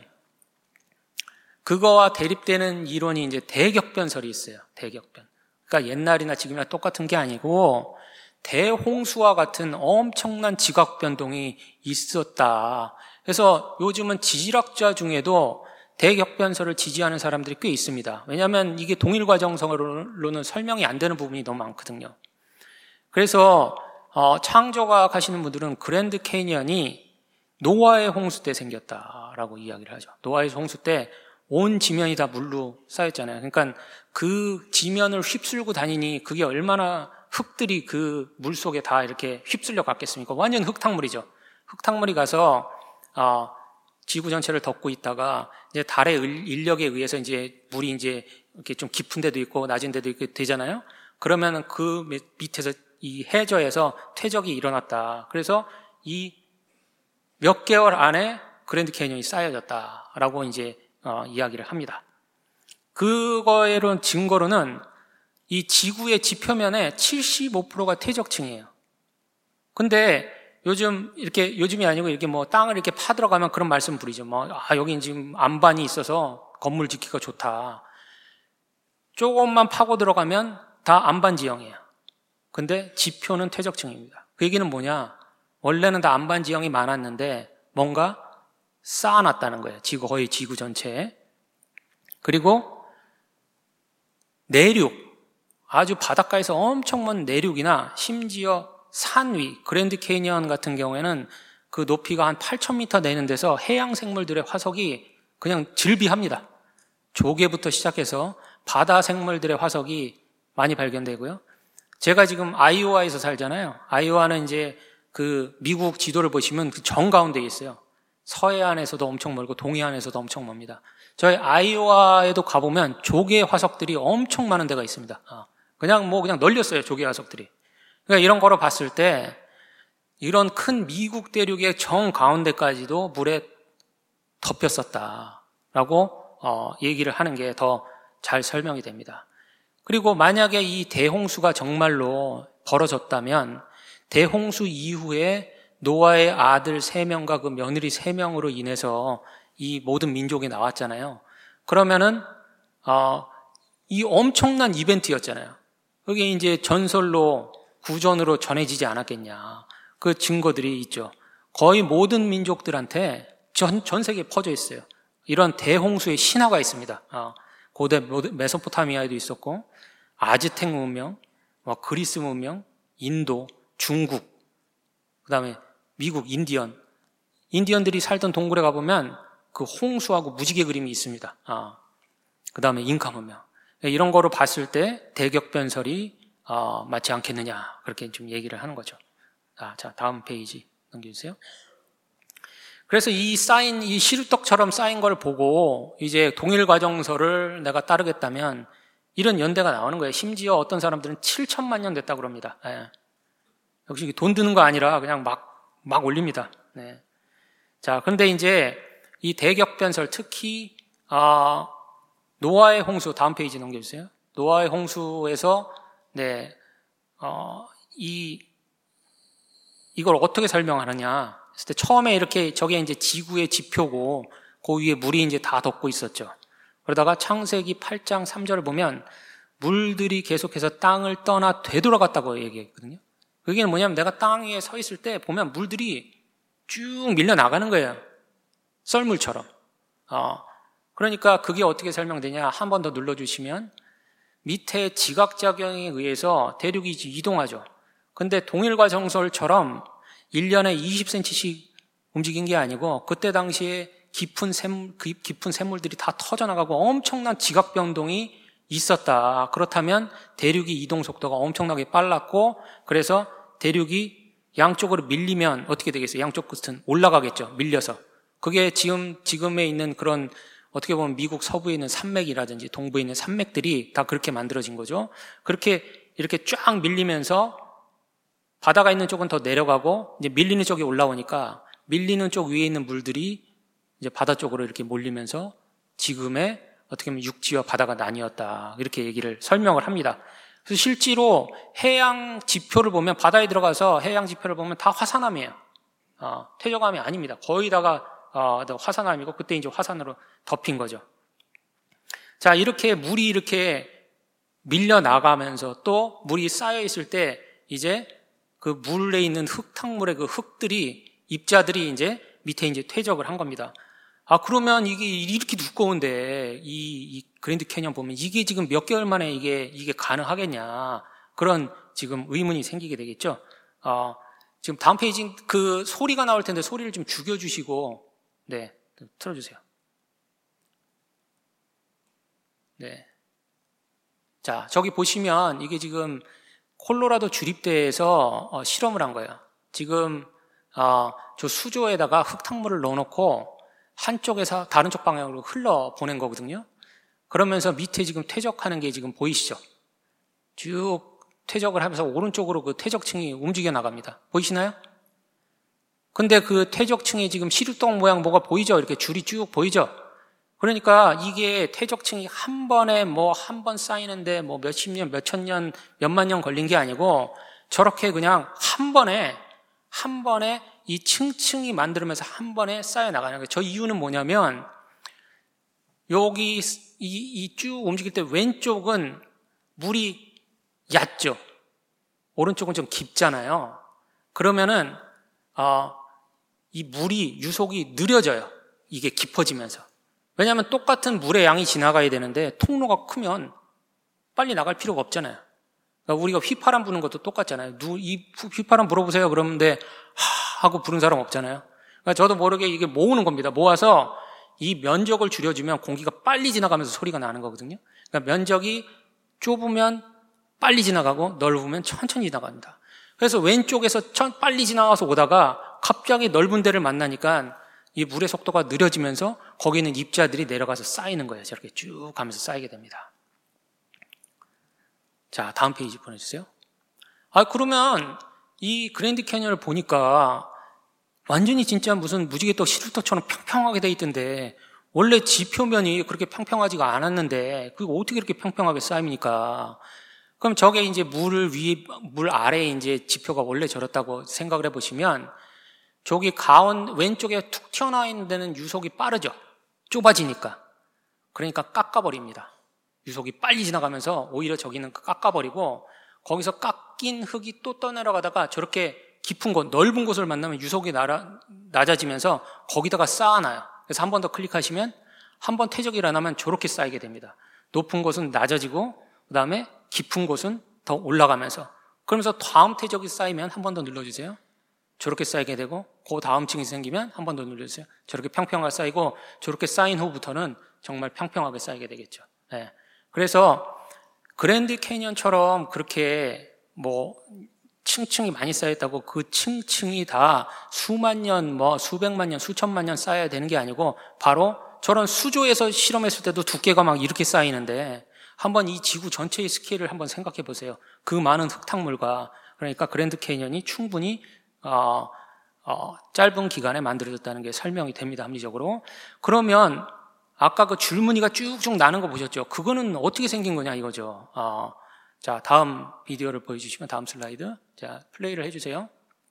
그거와 대립되는 이론이 이제 대격변설이 있어요. 대격변. 그러니까 옛날이나 지금이나 똑같은 게 아니고 대홍수와 같은 엄청난 지각 변동이 있었다. 그래서 요즘은 지질학자 중에도 대격변설을 지지하는 사람들이 꽤 있습니다. 왜냐하면 이게 동일 과정설로는 설명이 안 되는 부분이 너무 많거든요. 그래서 어, 창조과학 하시는 분들은 그랜드 캐니언이 노아의 홍수 때 생겼다라고 이야기를 하죠. 노아의 홍수 때 온 지면이 다 물로 쌓였잖아요. 그러니까 그 지면을 휩쓸고 다니니 그게 얼마나 흙들이 그 물 속에 다 이렇게 휩쓸려 갔겠습니까? 완전 흙탕물이죠. 흙탕물이 가서 어, 지구 전체를 덮고 있다가 이제 달의 인력에 의해서 이제 물이 이제 이렇게 좀 깊은 데도 있고 낮은 데도 있고 되잖아요. 그러면은 그 밑에서 이 해저에서 퇴적이 일어났다. 그래서 이 몇 개월 안에 그랜드 캐니언이 쌓여졌다라고 이제 어, 이야기를 합니다. 그거에론 증거로는 이 지구의 지표면에 칠십오 퍼센트가 퇴적층이에요. 근데 요즘 이렇게 요즘이 아니고 이렇게 뭐 땅을 이렇게 파들어가면 그런 말씀 부리죠. 뭐 아 여기 지금 안반이 있어서 건물 짓기가 좋다. 조금만 파고 들어가면 다 안반 지형이에요. 근데 지표는 퇴적층입니다. 그 얘기는 뭐냐? 원래는 다 안반 지형이 많았는데 뭔가 쌓아놨다는 거예요. 지구 거의 지구 전체에. 그리고 내륙, 아주 바닷가에서 엄청 먼 내륙이나 심지어 산 위, 그랜드 캐니언 같은 경우에는 그 높이가 한 팔천 미터 되는 데서 해양 생물들의 화석이 그냥 즐비합니다. 조개부터 시작해서 바다 생물들의 화석이 많이 발견되고요. 제가 지금 아이오와에서 살잖아요. 아이오와는 이제 그 미국 지도를 보시면 그 정가운데에 있어요. 서해안에서도 엄청 멀고 동해안에서도 엄청 멉니다. 저희 아이오와에도 가보면 조개 화석들이 엄청 많은 데가 있습니다. 그냥 뭐 그냥 널렸어요, 조개 화석들이. 그러니까 이런 거로 봤을 때 이런 큰 미국 대륙의 정 가운데까지도 물에 덮였었다라고 어, 얘기를 하는 게 더 잘 설명이 됩니다. 그리고 만약에 이 대홍수가 정말로 벌어졌다면 대홍수 이후에 노아의 아들 세 명과 그 며느리 세 명으로 인해서 이 모든 민족이 나왔잖아요. 그러면은 어, 이 엄청난 이벤트였잖아요. 그게 이제 전설로 구전으로 전해지지 않았겠냐. 그 증거들이 있죠. 거의 모든 민족들한테 전, 전 세계에 퍼져 있어요. 이런 대홍수의 신화가 있습니다. 어, 고대 메소포타미아에도 있었고 아즈텍 문명, 뭐 그리스 문명, 인도, 중국, 그 다음에 미국, 인디언. 인디언들이 살던 동굴에 가보면 그 홍수하고 무지개 그림이 있습니다. 어, 그 다음에 잉카 문명. 이런 거로 봤을 때 대격변설이 어, 맞지 않겠느냐 그렇게 좀 얘기를 하는 거죠. 아, 자 다음 페이지 넘겨주세요. 그래서 이 쌓인 이 시루떡처럼 쌓인 걸 보고 이제 동일과정설을 내가 따르겠다면 이런 연대가 나오는 거예요. 심지어 어떤 사람들은 칠천만 년 됐다고 그럽니다. 예. 역시 돈 드는 거 아니라 그냥 막, 막 올립니다. 네. 자, 그런데 이제 이 대격변설 특히 어, 노아의 홍수 다음 페이지 넘겨주세요. 노아의 홍수에서 네, 어, 이, 이걸 어떻게 설명하느냐. 했을 때 처음에 이렇게 저게 이제 지구의 지표고 그 위에 물이 이제 다 덮고 있었죠. 그러다가 창세기 팔 장 삼 절을 보면 물들이 계속해서 땅을 떠나 되돌아갔다고 얘기했거든요. 그게 뭐냐면 내가 땅 위에 서 있을 때 보면 물들이 쭉 밀려 나가는 거예요. 썰물처럼. 어, 그러니까 그게 어떻게 설명되냐. 한 번 더 눌러주시면 밑에 지각작용에 의해서 대륙이 이동하죠. 근데 동일과정설처럼 일 년에 이십 센티미터씩 움직인 게 아니고 그때 당시에 깊은 샘, 깊은 샘물들이 다 터져나가고 엄청난 지각 변동이 있었다. 그렇다면 대륙이 이동 속도가 엄청나게 빨랐고 그래서 대륙이 양쪽으로 밀리면 어떻게 되겠어요? 양쪽 끝은 올라가겠죠. 밀려서. 그게 지금, 지금에 있는 그런 어떻게 보면 미국 서부에 있는 산맥이라든지 동부에 있는 산맥들이 다 그렇게 만들어진 거죠. 그렇게 이렇게 쫙 밀리면서 바다가 있는 쪽은 더 내려가고 이제 밀리는 쪽이 올라오니까 밀리는 쪽 위에 있는 물들이 이제 바다 쪽으로 이렇게 몰리면서 지금의 어떻게 보면 육지와 바다가 나뉘었다. 이렇게 얘기를 설명을 합니다. 그래서 실제로 해양 지표를 보면 바다에 들어가서 해양 지표를 보면 다 화산암이에요. 어, 퇴적암이 아닙니다. 거의 다가 어, 화산암이고 그때 이제 화산으로 덮인 거죠. 자, 이렇게 물이 이렇게 밀려 나가면서 또 물이 쌓여 있을 때 이제 그 물에 있는 흙탕물의 그 흙들이 입자들이 이제 밑에 이제 퇴적을 한 겁니다. 아, 그러면 이게 이렇게 두꺼운데 이, 이 그랜드 캐니언 보면 이게 지금 몇 개월 만에 이게 이게 가능하겠냐 그런 지금 의문이 생기게 되겠죠. 어, 지금 다음 페이지 그 소리가 나올 텐데 소리를 좀 죽여주시고 네 틀어주세요. 네. 자, 저기 보시면 이게 지금 콜로라도 주립대에서 어, 실험을 한 거예요. 지금 어, 저 수조에다가 흙탕물을 넣어놓고 한쪽에서 다른 쪽 방향으로 흘러 보낸 거거든요. 그러면서 밑에 지금 퇴적하는 게 지금 보이시죠? 쭉 퇴적을 하면서 오른쪽으로 그 퇴적층이 움직여 나갑니다. 보이시나요? 근데 그 퇴적층이 지금 시루떡 모양 뭐가 보이죠? 이렇게 줄이 쭉 보이죠? 그러니까 이게 퇴적층이 한 번에 뭐 한 번 쌓이는데 뭐 몇십 년, 몇천 년, 몇만 년 걸린 게 아니고 저렇게 그냥 한 번에, 한 번에 이 층층이 만들면서 한 번에 쌓여 나가는 거예요. 저 이유는 뭐냐면 여기 이 쭉 움직일 때 왼쪽은 물이 얕죠. 오른쪽은 좀 깊잖아요. 그러면은 어, 이 물이 유속이 느려져요. 이게 깊어지면서. 왜냐하면 똑같은 물의 양이 지나가야 되는데 통로가 크면 빨리 나갈 필요가 없잖아요. 그러니까 우리가 휘파람 부는 것도 똑같잖아요. 누, 이 휘파람 불어보세요. 그러는데 하 하고 부른 사람 없잖아요. 그러니까 저도 모르게 이게 모으는 겁니다. 모아서 이 면적을 줄여주면 공기가 빨리 지나가면서 소리가 나는 거거든요. 그러니까 면적이 좁으면 빨리 지나가고 넓으면 천천히 지나갑니다. 그래서 왼쪽에서 천, 빨리 지나가서 오다가 갑자기 넓은 데를 만나니까 이 물의 속도가 느려지면서 거기 있는 입자들이 내려가서 쌓이는 거예요. 저렇게 쭉 가면서 쌓이게 됩니다. 자, 다음 페이지 보내주세요. 아, 그러면 이 그랜드 캐니언을 보니까 완전히 진짜 무슨 무지개떡 시루떡처럼 평평하게 돼 있던데 원래 지표면이 그렇게 평평하지가 않았는데 그게 어떻게 이렇게 평평하게 쌓입니까? 그럼 저게 이제 물을 위에, 물 아래에 이제 지표가 원래 저렇다고 생각을 해보시면 저기 가운, 왼쪽에 툭 튀어나와 있는 데는 유속이 빠르죠. 좁아지니까. 그러니까 깎아버립니다. 유속이 빨리 지나가면서 오히려 저기는 깎아버리고 거기서 깎인 흙이 또 떠내려가다가 저렇게 깊은 곳, 넓은 곳을 만나면 유속이 날아, 낮아지면서 거기다가 쌓아놔요. 그래서 한 번 더 클릭하시면 한 번 퇴적이 일어나면 저렇게 쌓이게 됩니다. 높은 곳은 낮아지고 그 다음에 깊은 곳은 더 올라가면서 그러면서 다음 퇴적이 쌓이면 한 번 더 눌러주세요. 저렇게 쌓이게 되고 그 다음 층이 생기면 한 번 더 눌러주세요. 저렇게 평평하게 쌓이고 저렇게 쌓인 후부터는 정말 평평하게 쌓이게 되겠죠. 네. 그래서 그랜드 캐니언처럼 그렇게 뭐 층층이 많이 쌓였다고 그 층층이 다 수만 년, 뭐 수백만 년, 수천만 년 쌓여야 되는 게 아니고 바로 저런 수조에서 실험했을 때도 두께가 막 이렇게 쌓이는데 한번 이 지구 전체의 스케일을 한번 생각해 보세요. 그 많은 흙탕물과 그러니까 그랜드 캐니언이 충분히 어, 어, 짧은 기간에 만들어졌다는 게 설명이 됩니다. 합리적으로. 그러면 아까 그 줄무늬가 쭉쭉 나는 거 보셨죠? 그거는 어떻게 생긴 거냐 이거죠. 어, 자, 다음 비디오를 보여주시면 다음 슬라이드. 자, 플레이를 해주세요.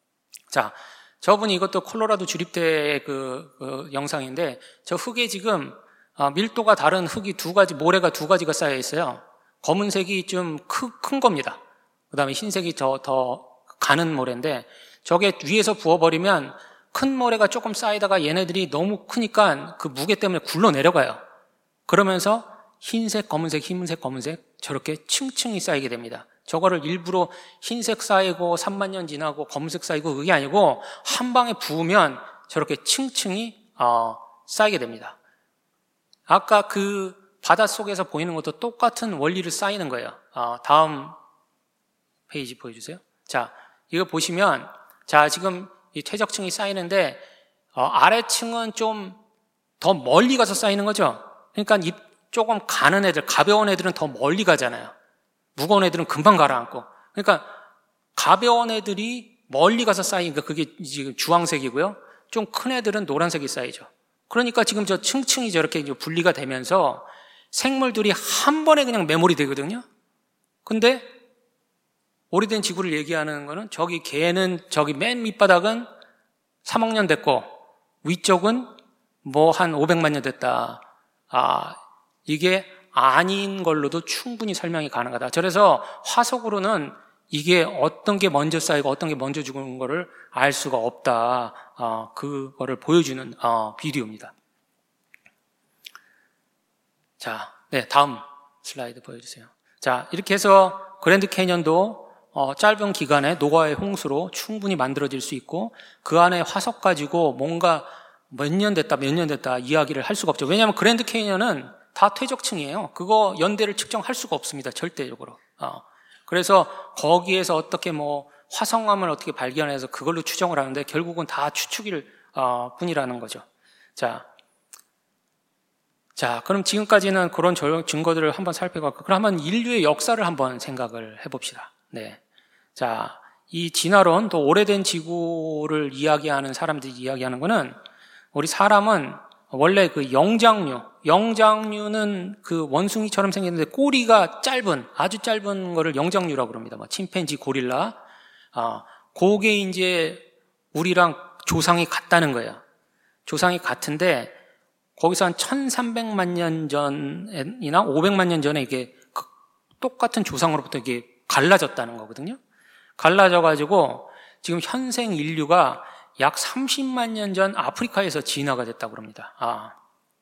자, 저분이 이것도 콜로라도 주립대 그, 그 영상인데 저 흙에 지금 어, 밀도가 다른 흙이 두 가지, 모래가 두 가지가 쌓여 있어요. 검은색이 좀 큰 겁니다. 그 다음에 흰색이 더, 더 가는 모래인데 저게 위에서 부어버리면 큰 모래가 조금 쌓이다가 얘네들이 너무 크니까 그 무게 때문에 굴러 내려가요. 그러면서 흰색, 검은색, 흰색, 검은색 저렇게 층층이 쌓이게 됩니다. 저거를 일부러 흰색 쌓이고 삼만 년 지나고 검은색 쌓이고 그게 아니고 한 방에 부으면 저렇게 층층이 어, 쌓이게 됩니다. 아까 그 바닷속에서 보이는 것도 똑같은 원리를 쌓이는 거예요. 어, 다음 페이지 보여주세요. 자, 이거 보시면 자 지금 이 퇴적층이 쌓이는데 어, 아래층은 좀 더 멀리 가서 쌓이는 거죠. 그러니까 이 조금 가는 애들, 가벼운 애들은 더 멀리 가잖아요. 무거운 애들은 금방 가라앉고. 그러니까 가벼운 애들이 멀리 가서 쌓이니까 그게 지금 주황색이고요. 좀 큰 애들은 노란색이 쌓이죠. 그러니까 지금 저 층층이 저렇게 이제 분리가 되면서 생물들이 한 번에 그냥 매몰이 되거든요. 근데 오래된 지구를 얘기하는 거는 저기 개는 저기 맨 밑바닥은 삼억 년 됐고 위쪽은 뭐 한 오백만 년 됐다. 아, 이게 아닌 걸로도 충분히 설명이 가능하다. 그래서 화석으로는 이게 어떤 게 먼저 쌓이고 어떤 게 먼저 죽은 거를 알 수가 없다. 어, 그거를 보여주는 어, 비디오입니다. 자, 네, 다음 슬라이드 보여주세요. 자, 이렇게 해서 그랜드 캐니언도 어, 짧은 기간에 노아의 홍수로 충분히 만들어질 수 있고 그 안에 화석 가지고 뭔가 몇 년 됐다 몇 년 됐다 이야기를 할 수가 없죠. 왜냐하면 그랜드 캐니언은 다 퇴적층이에요. 그거 연대를 측정할 수가 없습니다. 절대적으로. 어. 그래서 거기에서 어떻게 뭐 화성암을 어떻게 발견해서 그걸로 추정을 하는데 결국은 다 추측일 어, 뿐이라는 거죠. 자, 자, 그럼 지금까지는 그런 증거들을 한번 살펴봤고, 그럼 한번 인류의 역사를 한번 생각을 해봅시다. 네. 자, 이 진화론, 또 오래된 지구를 이야기하는 사람들이 이야기하는 거는 우리 사람은 원래 그 영장류, 영장류는 그 원숭이처럼 생겼는데 꼬리가 짧은, 아주 짧은 거를 영장류라고 그럽니다. 뭐 침팬지, 고릴라. 아, 그게 이제 우리랑 조상이 같다는 거예요. 조상이 같은데 거기서 한 천삼백만 년 전이나 오백만 년 전에 이게 똑같은 조상으로부터 이게 갈라졌다는 거거든요. 갈라져가지고 지금 현생 인류가 약 삼십만 년 전 아프리카에서 진화가 됐다고 합니다. 아.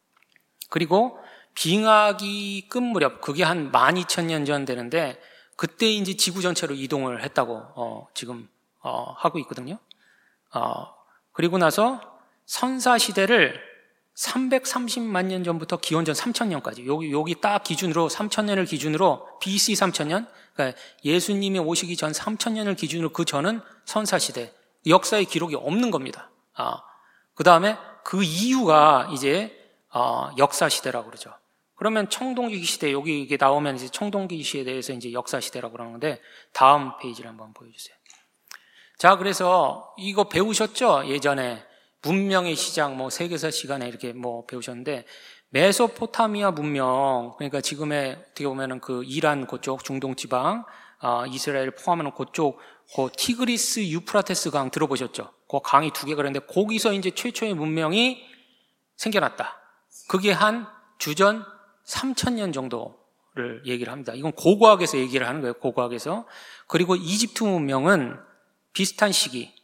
그리고 빙하기 끝 무렵, 그게 한 만 이천 년 전 되는데, 그때 이제 지구 전체로 이동을 했다고, 어, 지금, 어, 하고 있거든요. 어, 그리고 나서 선사시대를 삼백삼십만 년 전부터 기원전 삼천 년까지, 여기, 여기 딱 기준으로, 삼천 년을 기준으로, 비씨 삼천 년, 그러니까 예수님이 오시기 전 삼천 년을 기준으로 그 전은 선사시대, 역사의 기록이 없는 겁니다. 아, 그 다음에 그 이유가 이제, 어, 역사시대라고 그러죠. 그러면 청동기 시대, 여기 이게 나오면 이제 청동기 시대에 대해서 이제 역사시대라고 그러는 건데, 다음 페이지를 한번 보여주세요. 자, 그래서 이거 배우셨죠? 예전에. 문명의 시작, 뭐, 세계사 시간에 이렇게 뭐 배우셨는데, 메소포타미아 문명, 그러니까 지금의 어떻게 보면은 그 이란 그쪽 중동 지방, 아, 이스라엘 포함하는 그쪽, 그 티그리스 유프라테스 강 들어보셨죠? 그 강이 두 개가 그런데 거기서 이제 최초의 문명이 생겨났다. 그게 한 주전 삼천 년 정도를 얘기를 합니다. 이건 고고학에서 얘기를 하는 거예요. 고고학에서. 그리고 이집트 문명은 비슷한 시기,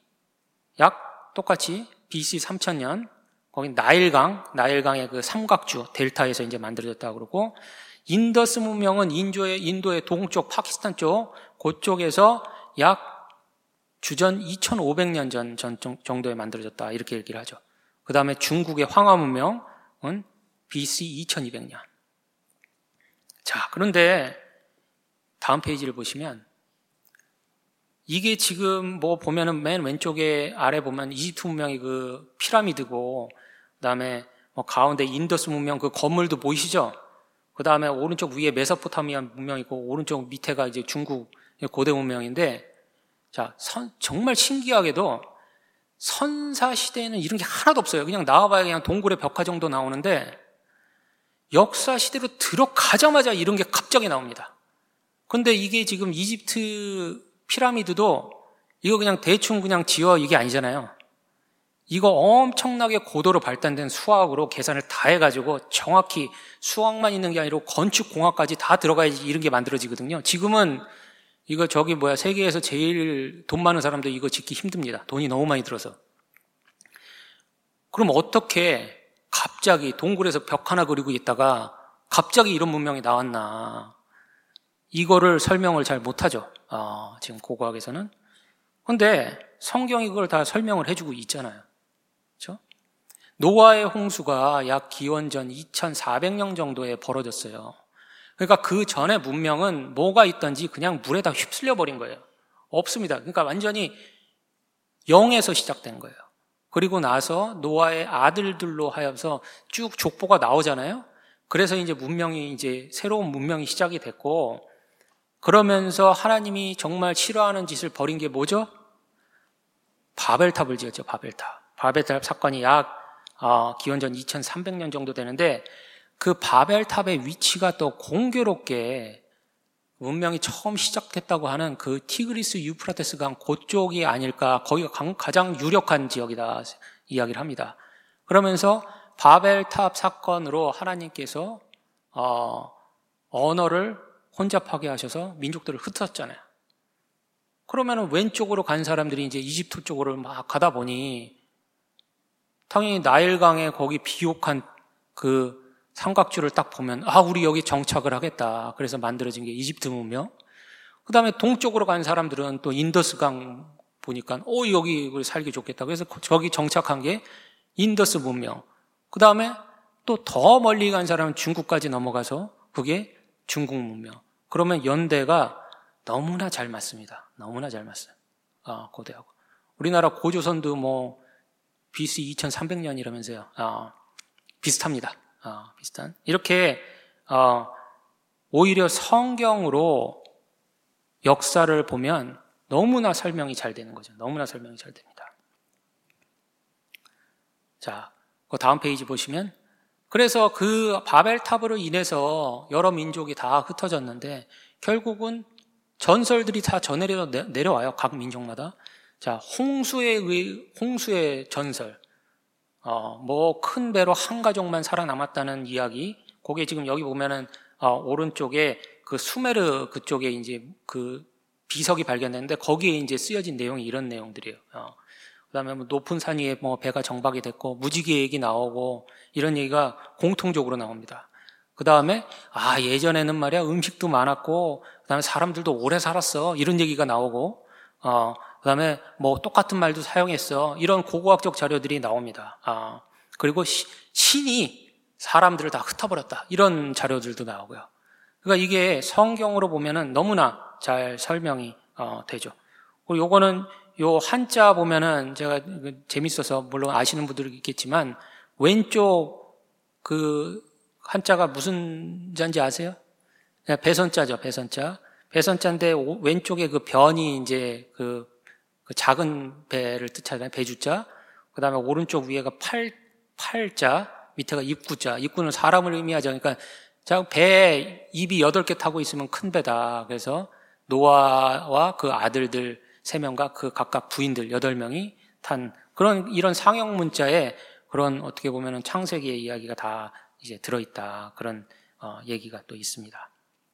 약 똑같이 비씨 삼천 년, 거기 나일강, 나일강의 그 삼각주 델타에서 이제 만들어졌다고 그러고, 인더스 문명은 인도의 인도의 동쪽 파키스탄 쪽 그쪽에서 약 주전 이천오백 년 전, 전 정도에 만들어졌다 이렇게 얘기를 하죠. 그 다음에 중국의 황하 문명은 비씨 이천이백 년. 자, 그런데 다음 페이지를 보시면 이게 지금 뭐 보면은 맨 왼쪽에 아래 보면 이집트 문명이 그 피라미드고, 그 다음에 뭐 가운데 인더스 문명 그 건물도 보이시죠? 그 다음에 오른쪽 위에 메소포타미아 문명이고, 오른쪽 밑에가 이제 중국 고대 문명인데, 자, 선, 정말 신기하게도 선사시대에는 이런 게 하나도 없어요. 그냥 나와봐야 그냥 동굴의 벽화 정도 나오는데, 역사시대로 들어가자마자 이런 게 갑자기 나옵니다. 근데 이게 지금 이집트 피라미드도 이거 그냥 대충 그냥 지어 이게 아니잖아요. 이거 엄청나게 고도로 발달된 수학으로 계산을 다 해가지고 정확히 수학만 있는 게 아니라 건축공학까지 다 들어가야지 이런 게 만들어지거든요. 지금은 이거 저기 뭐야 세계에서 제일 돈 많은 사람들 이거 짓기 힘듭니다. 돈이 너무 많이 들어서. 그럼 어떻게 갑자기 동굴에서 벽 하나 그리고 있다가 갑자기 이런 문명이 나왔나? 이거를 설명을 잘 못하죠. 아, 지금 고고학에서는. 근데 성경이 그걸 다 설명을 해주고 있잖아요. 그렇죠? 노아의 홍수가 약 기원전 이천사백 년 정도에 벌어졌어요. 그러니까 그 전에 문명은 뭐가 있던지 그냥 물에다 휩쓸려 버린 거예요. 없습니다. 그러니까 완전히 영에서 시작된 거예요. 그리고 나서 노아의 아들들로 하여서 쭉 족보가 나오잖아요. 그래서 이제 문명이 이제 새로운 문명이 시작이 됐고, 그러면서 하나님이 정말 싫어하는 짓을 벌인 게 뭐죠? 바벨탑을 지었죠. 바벨탑. 바벨탑 사건이 약 어, 기원전 이천삼백 년 정도 되는데, 그 바벨탑의 위치가 또 공교롭게 문명이 처음 시작됐다고 하는 그 티그리스 유프라테스 강 그쪽이 아닐까, 거기가 가장 유력한 지역이다 이야기를 합니다. 그러면서 바벨탑 사건으로 하나님께서 어, 언어를 혼잡하게 하셔서 민족들을 흩었잖아요. 그러면 왼쪽으로 간 사람들이 이제 이집트 쪽으로 막 가다 보니 당연히 나일강에 거기 비옥한 그 삼각주를 딱 보면 아, 우리 여기 정착을 하겠다. 그래서 만들어진 게 이집트 문명. 그 다음에 동쪽으로 간 사람들은 또 인더스강 보니까 어, 여기 살기 좋겠다. 그래서 저기 정착한 게 인더스 문명. 그 다음에 또 더 멀리 간 사람은 중국까지 넘어가서 그게 중국 문명. 그러면 연대가 너무나 잘 맞습니다. 너무나 잘 맞어요. 아, 고대하고. 우리나라 고조선도 뭐 비씨 이천삼백 년이라면서요. 아, 비슷합니다. 아, 비슷한. 이렇게 어, 오히려 성경으로 역사를 보면 너무나 설명이 잘 되는 거죠. 너무나 설명이 잘 됩니다. 자, 그 다음 페이지 보시면, 그래서 그 바벨탑으로 인해서 여러 민족이 다 흩어졌는데 결국은 전설들이 다 전해려 내려와요. 각 민족마다. 자, 홍수의 의, 홍수의 전설. 어, 뭐 큰 배로 한 가족만 살아남았다는 이야기. 그게 지금 여기 보면은 어, 오른쪽에 그 수메르 그쪽에 이제 그 비석이 발견됐는데 거기에 이제 쓰여진 내용이 이런 내용들이에요. 어. 그다음에 뭐 높은 산 위에 뭐 배가 정박이 됐고 무지개 얘기 나오고 이런 얘기가 공통적으로 나옵니다. 그다음에 아 예전에는 말이야 음식도 많았고 그다음에 사람들도 오래 살았어 이런 얘기가 나오고 어 그다음에 뭐 똑같은 말도 사용했어 이런 고고학적 자료들이 나옵니다. 아 그리고 시, 신이 사람들을 다 흩어버렸다 이런 자료들도 나오고요. 그러니까 이게 성경으로 보면은 너무나 잘 설명이 어, 되죠. 그리고 요거는 요 한자 보면은 제가 재밌어서 물론 아시는 분들이 있겠지만 왼쪽 그 한자가 무슨 자인지 아세요? 배선자죠, 배선자. 배선자인데 왼쪽에 그 변이 이제 그, 그 작은 배를 뜻하잖아요, 배주자. 그 다음에 오른쪽 위에가 팔, 팔자, 밑에가 입구자. 입구는 사람을 의미하죠. 그러니까 배 입이 여덟 개 타고 있으면 큰 배다. 그래서 노아와 그 아들들 세 명과 그 각각 부인들 여덟 명이 탄 그런 이런 상형 문자에 그런 어떻게 보면은 창세기의 이야기가 다 이제 들어있다. 그런 어, 얘기가 또 있습니다.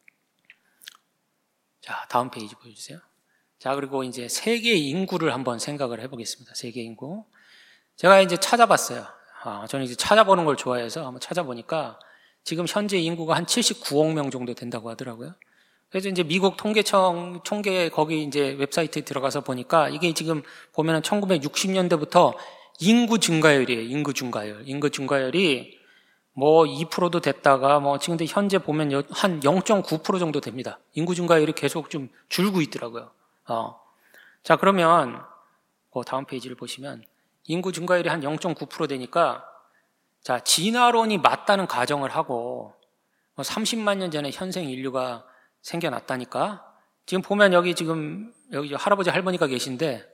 자, 다음 페이지 보여주세요. 자, 그리고 이제 세계 인구를 한번 생각을 해보겠습니다. 세계 인구. 제가 이제 찾아봤어요. 아, 저는 이제 찾아보는 걸 좋아해서 한번 찾아보니까 지금 현재 인구가 한 칠십구억 명 정도 된다고 하더라고요. 그래서 이제 미국 통계청 총계 거기 이제 웹사이트에 들어가서 보니까 이게 지금 보면은 천구백육십 년대부터 인구 증가율이에요. 인구 증가율. 인구 증가율이 뭐 이 퍼센트도 됐다가 뭐 지금 현재 보면 한 영 점 구 퍼센트 정도 됩니다. 인구 증가율이 계속 좀 줄고 있더라고요. 어. 자, 그러면 그 다음 페이지를 보시면 인구 증가율이 한 영 점 구 퍼센트 되니까 자, 진화론이 맞다는 가정을 하고 뭐 삼십만 년 전에 현생 인류가 생겨났다니까. 지금 보면 여기 지금 여기 할아버지 할머니가 계신데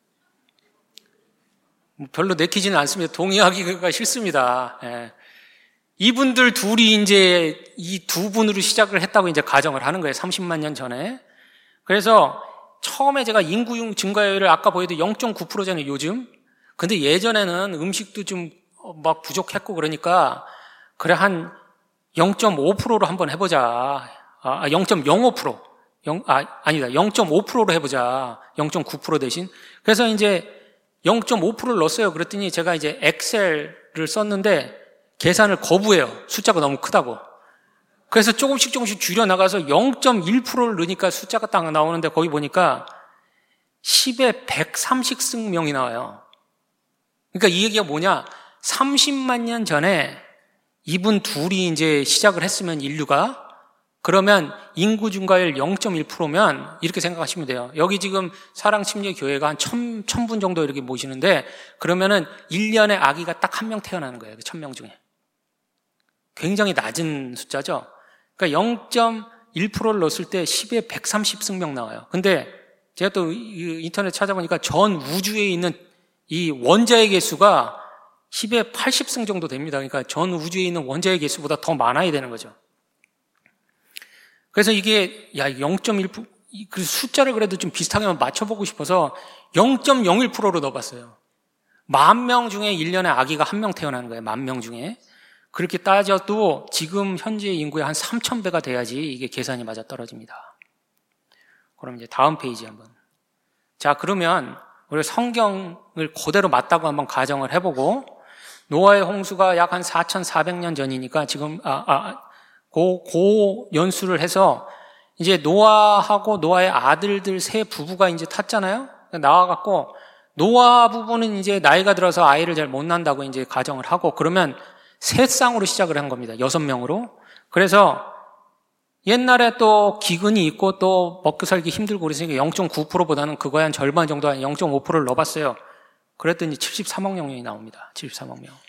별로 내키지는 않습니다. 동의하기가 싫습니다. 예. 이분들 둘이 이제 이 두 분으로 시작을 했다고 이제 가정을 하는 거예요. 삼십만 년 전에. 그래서 처음에 제가 인구 증가율을 아까 보여도 영 점 구 퍼센트잖아요. 요즘. 근데 예전에는 음식도 좀 막 부족했고 그러니까 그래 한 영 점 오 퍼센트로 한번 해보자. 아, 영 점 영오 퍼센트. 영, 아, 아니다. 영 점 오 퍼센트로 해보자. 영 점 구 퍼센트 대신. 그래서 이제 영 점 오 퍼센트를 넣었어요. 그랬더니 제가 이제 엑셀을 썼는데 계산을 거부해요. 숫자가 너무 크다고. 그래서 조금씩 조금씩 줄여나가서 영 점 일 퍼센트를 넣으니까 숫자가 딱 나오는데 거기 보니까 십에 백삼십 명이 나와요. 그러니까 이 얘기가 뭐냐. 삼십만 년 전에 이분 둘이 이제 시작을 했으면 인류가 그러면 인구 증가율 영 점 일 퍼센트면 이렇게 생각하시면 돼요. 여기 지금 사랑침례교회가 한 천, 천 분 정도 이렇게 모시는데 그러면은 일 년에 아기가 딱 한 명 태어나는 거예요. 그 천 명 중에. 굉장히 낮은 숫자죠. 그러니까 영 점 일 퍼센트를 넣었을 때 십에 백삼십 명 나와요. 근데 제가 또 인터넷 찾아보니까 전 우주에 있는 이 원자의 개수가 십에 팔십 정도 됩니다. 그러니까 전 우주에 있는 원자의 개수보다 더 많아야 되는 거죠. 그래서 이게 야 영 점 일 퍼센트 그 숫자를 그래도 좀 비슷하게 맞춰보고 싶어서 영 점 영일 퍼센트로 넣어봤어요. 만 명 중에 일 년에 아기가 한 명 태어나는 거예요. 만 명 중에. 그렇게 따져도 지금 현재 인구의 한 삼천 배가 돼야지 이게 계산이 맞아 떨어집니다. 그럼 이제 다음 페이지 한번. 자, 그러면 우리 성경을 그대로 맞다고 한번 가정을 해보고 노아의 홍수가 약 한 사천사백 년 전이니까 지금 아, 아, 고, 고 연수를 해서 이제 노아하고 노아의 아들들 세 부부가 이제 탔잖아요. 나와갖고 노아 부부는 이제 나이가 들어서 아이를 잘 못 낳는다고 이제 가정을 하고 그러면 세 쌍으로 시작을 한 겁니다. 여섯 명으로. 그래서 옛날에 또 기근이 있고 또 먹고 살기 힘들고 그랬으니까 영 점 구 퍼센트보다는 그거에 한 절반 정도 한 영 점 오 퍼센트를 넣어봤어요. 그랬더니 칠십삼억 명이 나옵니다. 칠십삼억 명.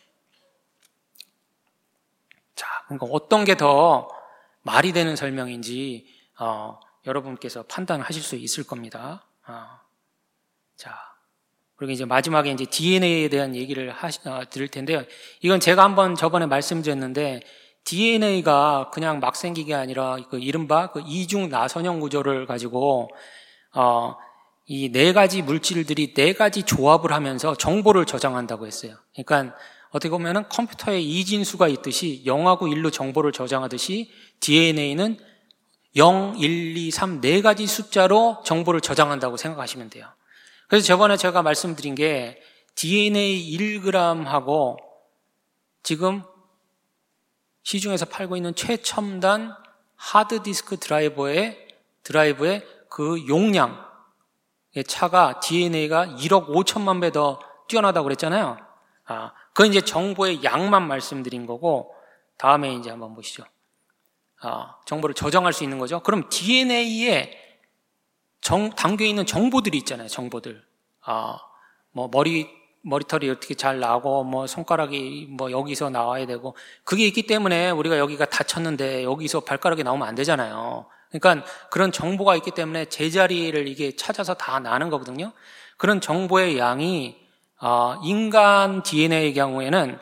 자, 그러니까 어떤 게 더 말이 되는 설명인지 어, 여러분께서 판단하실 수 있을 겁니다. 어. 자, 그리고 이제 마지막에 이제 디엔에이에 대한 얘기를 하시, 어, 드릴 텐데요. 이건 제가 한번 저번에 말씀드렸는데, 디엔에이가 그냥 막 생긴 게 아니라 그 이른바 그 이중 나선형 구조를 가지고 어, 이 네 가지 물질들이 네 가지 조합을 하면서 정보를 저장한다고 했어요. 그러니까 어떻게 보면은 컴퓨터에 이진수가 있듯이 영하고 일로 정보를 저장하듯이 디엔에이는 영, 일, 이, 삼 네 가지 숫자로 정보를 저장한다고 생각하시면 돼요. 그래서 저번에 제가 말씀드린 게 디엔에이 일 그램하고 지금 시중에서 팔고 있는 최첨단 하드디스크 드라이버의 드라이브의 그 용량의 차가 디엔에이가 일억 오천만 배 더 뛰어나다고 그랬잖아요. 아, 그건 이제 정보의 양만 말씀드린 거고, 다음에 이제 한번 보시죠. 아, 정보를 저장할 수 있는 거죠. 그럼 디엔에이에 정, 담겨 있는 정보들이 있잖아요. 정보들. 아, 뭐 머리 머리털이 어떻게 잘 나고, 뭐, 손가락이 뭐 여기서 나와야 되고, 그게 있기 때문에 우리가 여기가 다쳤는데 여기서 발가락이 나오면 안 되잖아요. 그러니까 그런 정보가 있기 때문에 제자리를 이게 찾아서 다 나는 거거든요. 그런 정보의 양이, 어, 인간 디엔에이의 경우에는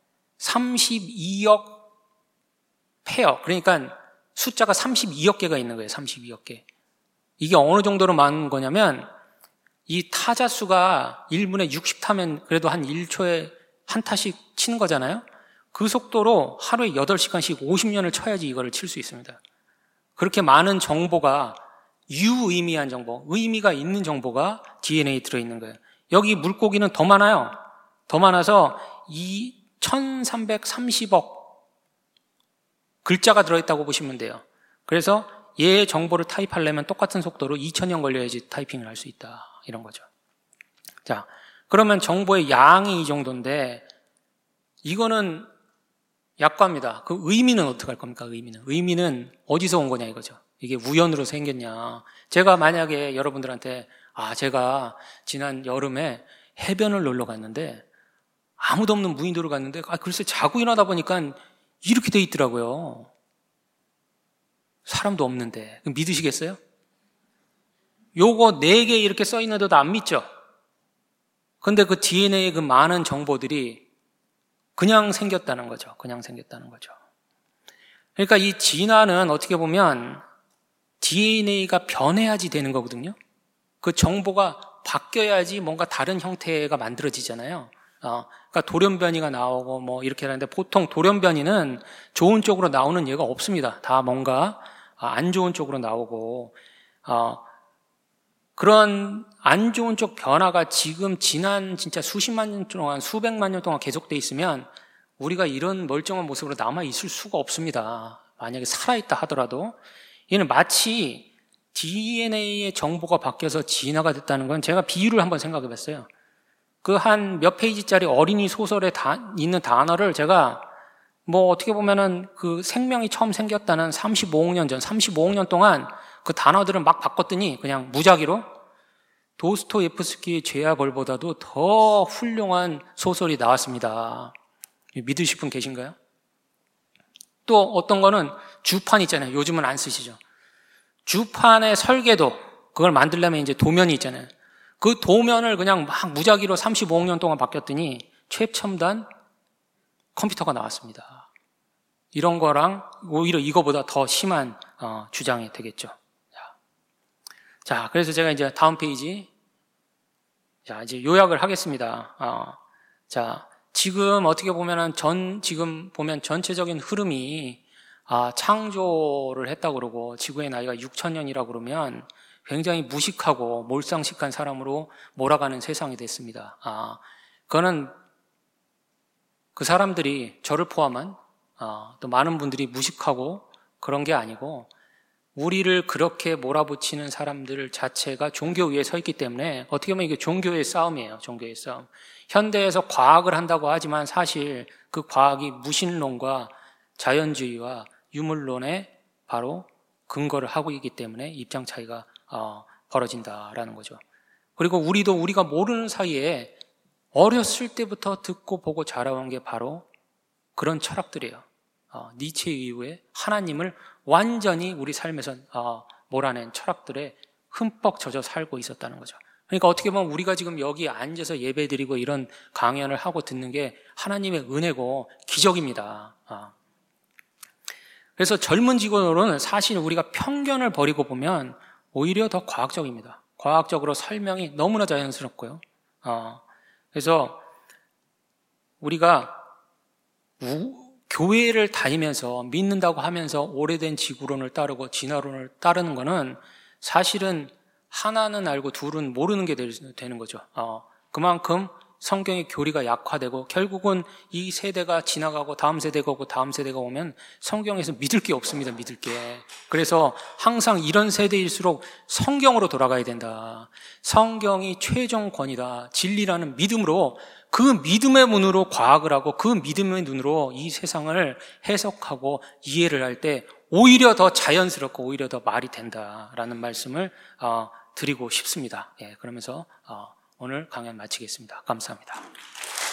삼십이억 페어, 그러니까 숫자가 삼십이억 개가 있는 거예요. 삼십이억 개. 이게 어느 정도로 많은 거냐면, 이 타자 수가 일 분에 육십 타면 그래도 한 일 초에 한 타씩 치는 거잖아요. 그 속도로 하루에 여덟 시간씩 오십 년을 쳐야지 이거를 칠 수 있습니다. 그렇게 많은 정보가 유의미한 정보, 의미가 있는 정보가 디엔에이에 들어있는 거예요. 여기 물고기는 더 많아요. 더 많아서 이 천삼백삼십억 글자가 들어있다고 보시면 돼요. 그래서 얘 정보를 타입하려면 똑같은 속도로 이천 년 걸려야지 타이핑을 할 수 있다. 이런 거죠. 자, 그러면 정보의 양이 이 정도인데, 이거는 약과입니다. 그 의미는 어떻게 할 겁니까? 의미는. 의미는 어디서 온 거냐 이거죠. 이게 우연으로 생겼냐. 제가 만약에 여러분들한테, 아, 제가 지난 여름에 해변을 놀러 갔는데, 아무도 없는 무인도를 갔는데, 아, 글쎄 자고 일어나다 보니까 이렇게 돼 있더라고요. 사람도 없는데. 그럼 믿으시겠어요? 요거 네 개 이렇게 써 있는데도 안 믿죠? 근데 그 디엔에이의 그 많은 정보들이 그냥 생겼다는 거죠. 그냥 생겼다는 거죠. 그러니까 이 진화는 어떻게 보면 디엔에이가 변해야지 되는 거거든요. 그 정보가 바뀌어야지 뭔가 다른 형태가 만들어지잖아요. 어, 그러니까 돌연변이가 나오고 뭐 이렇게 하는데 보통 돌연변이는 좋은 쪽으로 나오는 예가 없습니다. 다 뭔가 안 좋은 쪽으로 나오고, 어, 그런 안 좋은 쪽 변화가 지금 지난 진짜 수십만 년 동안, 수백만 년 동안 계속돼 있으면 우리가 이런 멀쩡한 모습으로 남아 있을 수가 없습니다. 만약에 살아있다 하더라도. 얘는 마치 디엔에이의 정보가 바뀌어서 진화가 됐다는 건 제가 비유를 한번 생각해 봤어요. 그 한 몇 페이지짜리 어린이 소설에 다 있는 단어를 제가 뭐 어떻게 보면은 그 생명이 처음 생겼다는 삼십오억 년 전, 삼십오억 년 동안 그 단어들을 막 바꿨더니 그냥 무작위로 도스토예프스키의 죄와 벌보다도 더 훌륭한 소설이 나왔습니다. 믿으실 분 계신가요? 또 어떤 거는 주판 있잖아요. 요즘은 안 쓰시죠. 주판의 설계도, 그걸 만들려면 이제 도면이 있잖아요. 그 도면을 그냥 막 무작위로 삼십오억 년 동안 바뀌었더니 최첨단 컴퓨터가 나왔습니다. 이런 거랑 오히려 이거보다 더 심한 어, 주장이 되겠죠. 자, 그래서 제가 이제 다음 페이지, 자, 이제 요약을 하겠습니다. 어, 자, 지금 어떻게 보면은 전, 지금 보면 전체적인 흐름이, 아, 창조를 했다고 그러고, 지구의 나이가 육천 년이라고 그러면 굉장히 무식하고 몰상식한 사람으로 몰아가는 세상이 됐습니다. 아, 그거는 그 사람들이 저를 포함한, 어, 또 많은 분들이 무식하고 그런 게 아니고, 우리를 그렇게 몰아붙이는 사람들 자체가 종교 위에 서 있기 때문에 어떻게 보면 이게 종교의 싸움이에요. 종교의 싸움. 현대에서 과학을 한다고 하지만 사실 그 과학이 무신론과 자연주의와 유물론에 바로 근거를 하고 있기 때문에 입장 차이가 어, 벌어진다라는 거죠. 그리고 우리도 우리가 모르는 사이에 어렸을 때부터 듣고 보고 자라온 게 바로 그런 철학들이에요. 어, 니체 이후에 하나님을 완전히 우리 삶에서 어, 몰아낸 철학들의 흠뻑 젖어 살고 있었다는 거죠. 그러니까 어떻게 보면 우리가 지금 여기 앉아서 예배드리고 이런 강연을 하고 듣는 게 하나님의 은혜고 기적입니다. 그래서 젊은 직원으로는 사실 우리가 편견을 버리고 보면 오히려 더 과학적입니다. 과학적으로 설명이 너무나 자연스럽고요. 그래서 우리가 우, 교회를 다니면서 믿는다고 하면서 오래된 지구론을 따르고 진화론을 따르는 거는 사실은 하나는 알고 둘은 모르는 게 되는 거죠. 어, 그만큼 성경의 교리가 약화되고 결국은 이 세대가 지나가고 다음 세대가 오고 다음 세대가 오면 성경에서 믿을 게 없습니다. 믿을 게. 그래서 항상 이런 세대일수록 성경으로 돌아가야 된다. 성경이 최종권이다. 진리라는 믿음으로 그 믿음의 문으로 과학을 하고 그 믿음의 눈으로 이 세상을 해석하고 이해를 할 때 오히려 더 자연스럽고 오히려 더 말이 된다라는 말씀을 어, 드리고 싶습니다. 예, 그러면서 어, 오늘 강연 마치겠습니다. 감사합니다.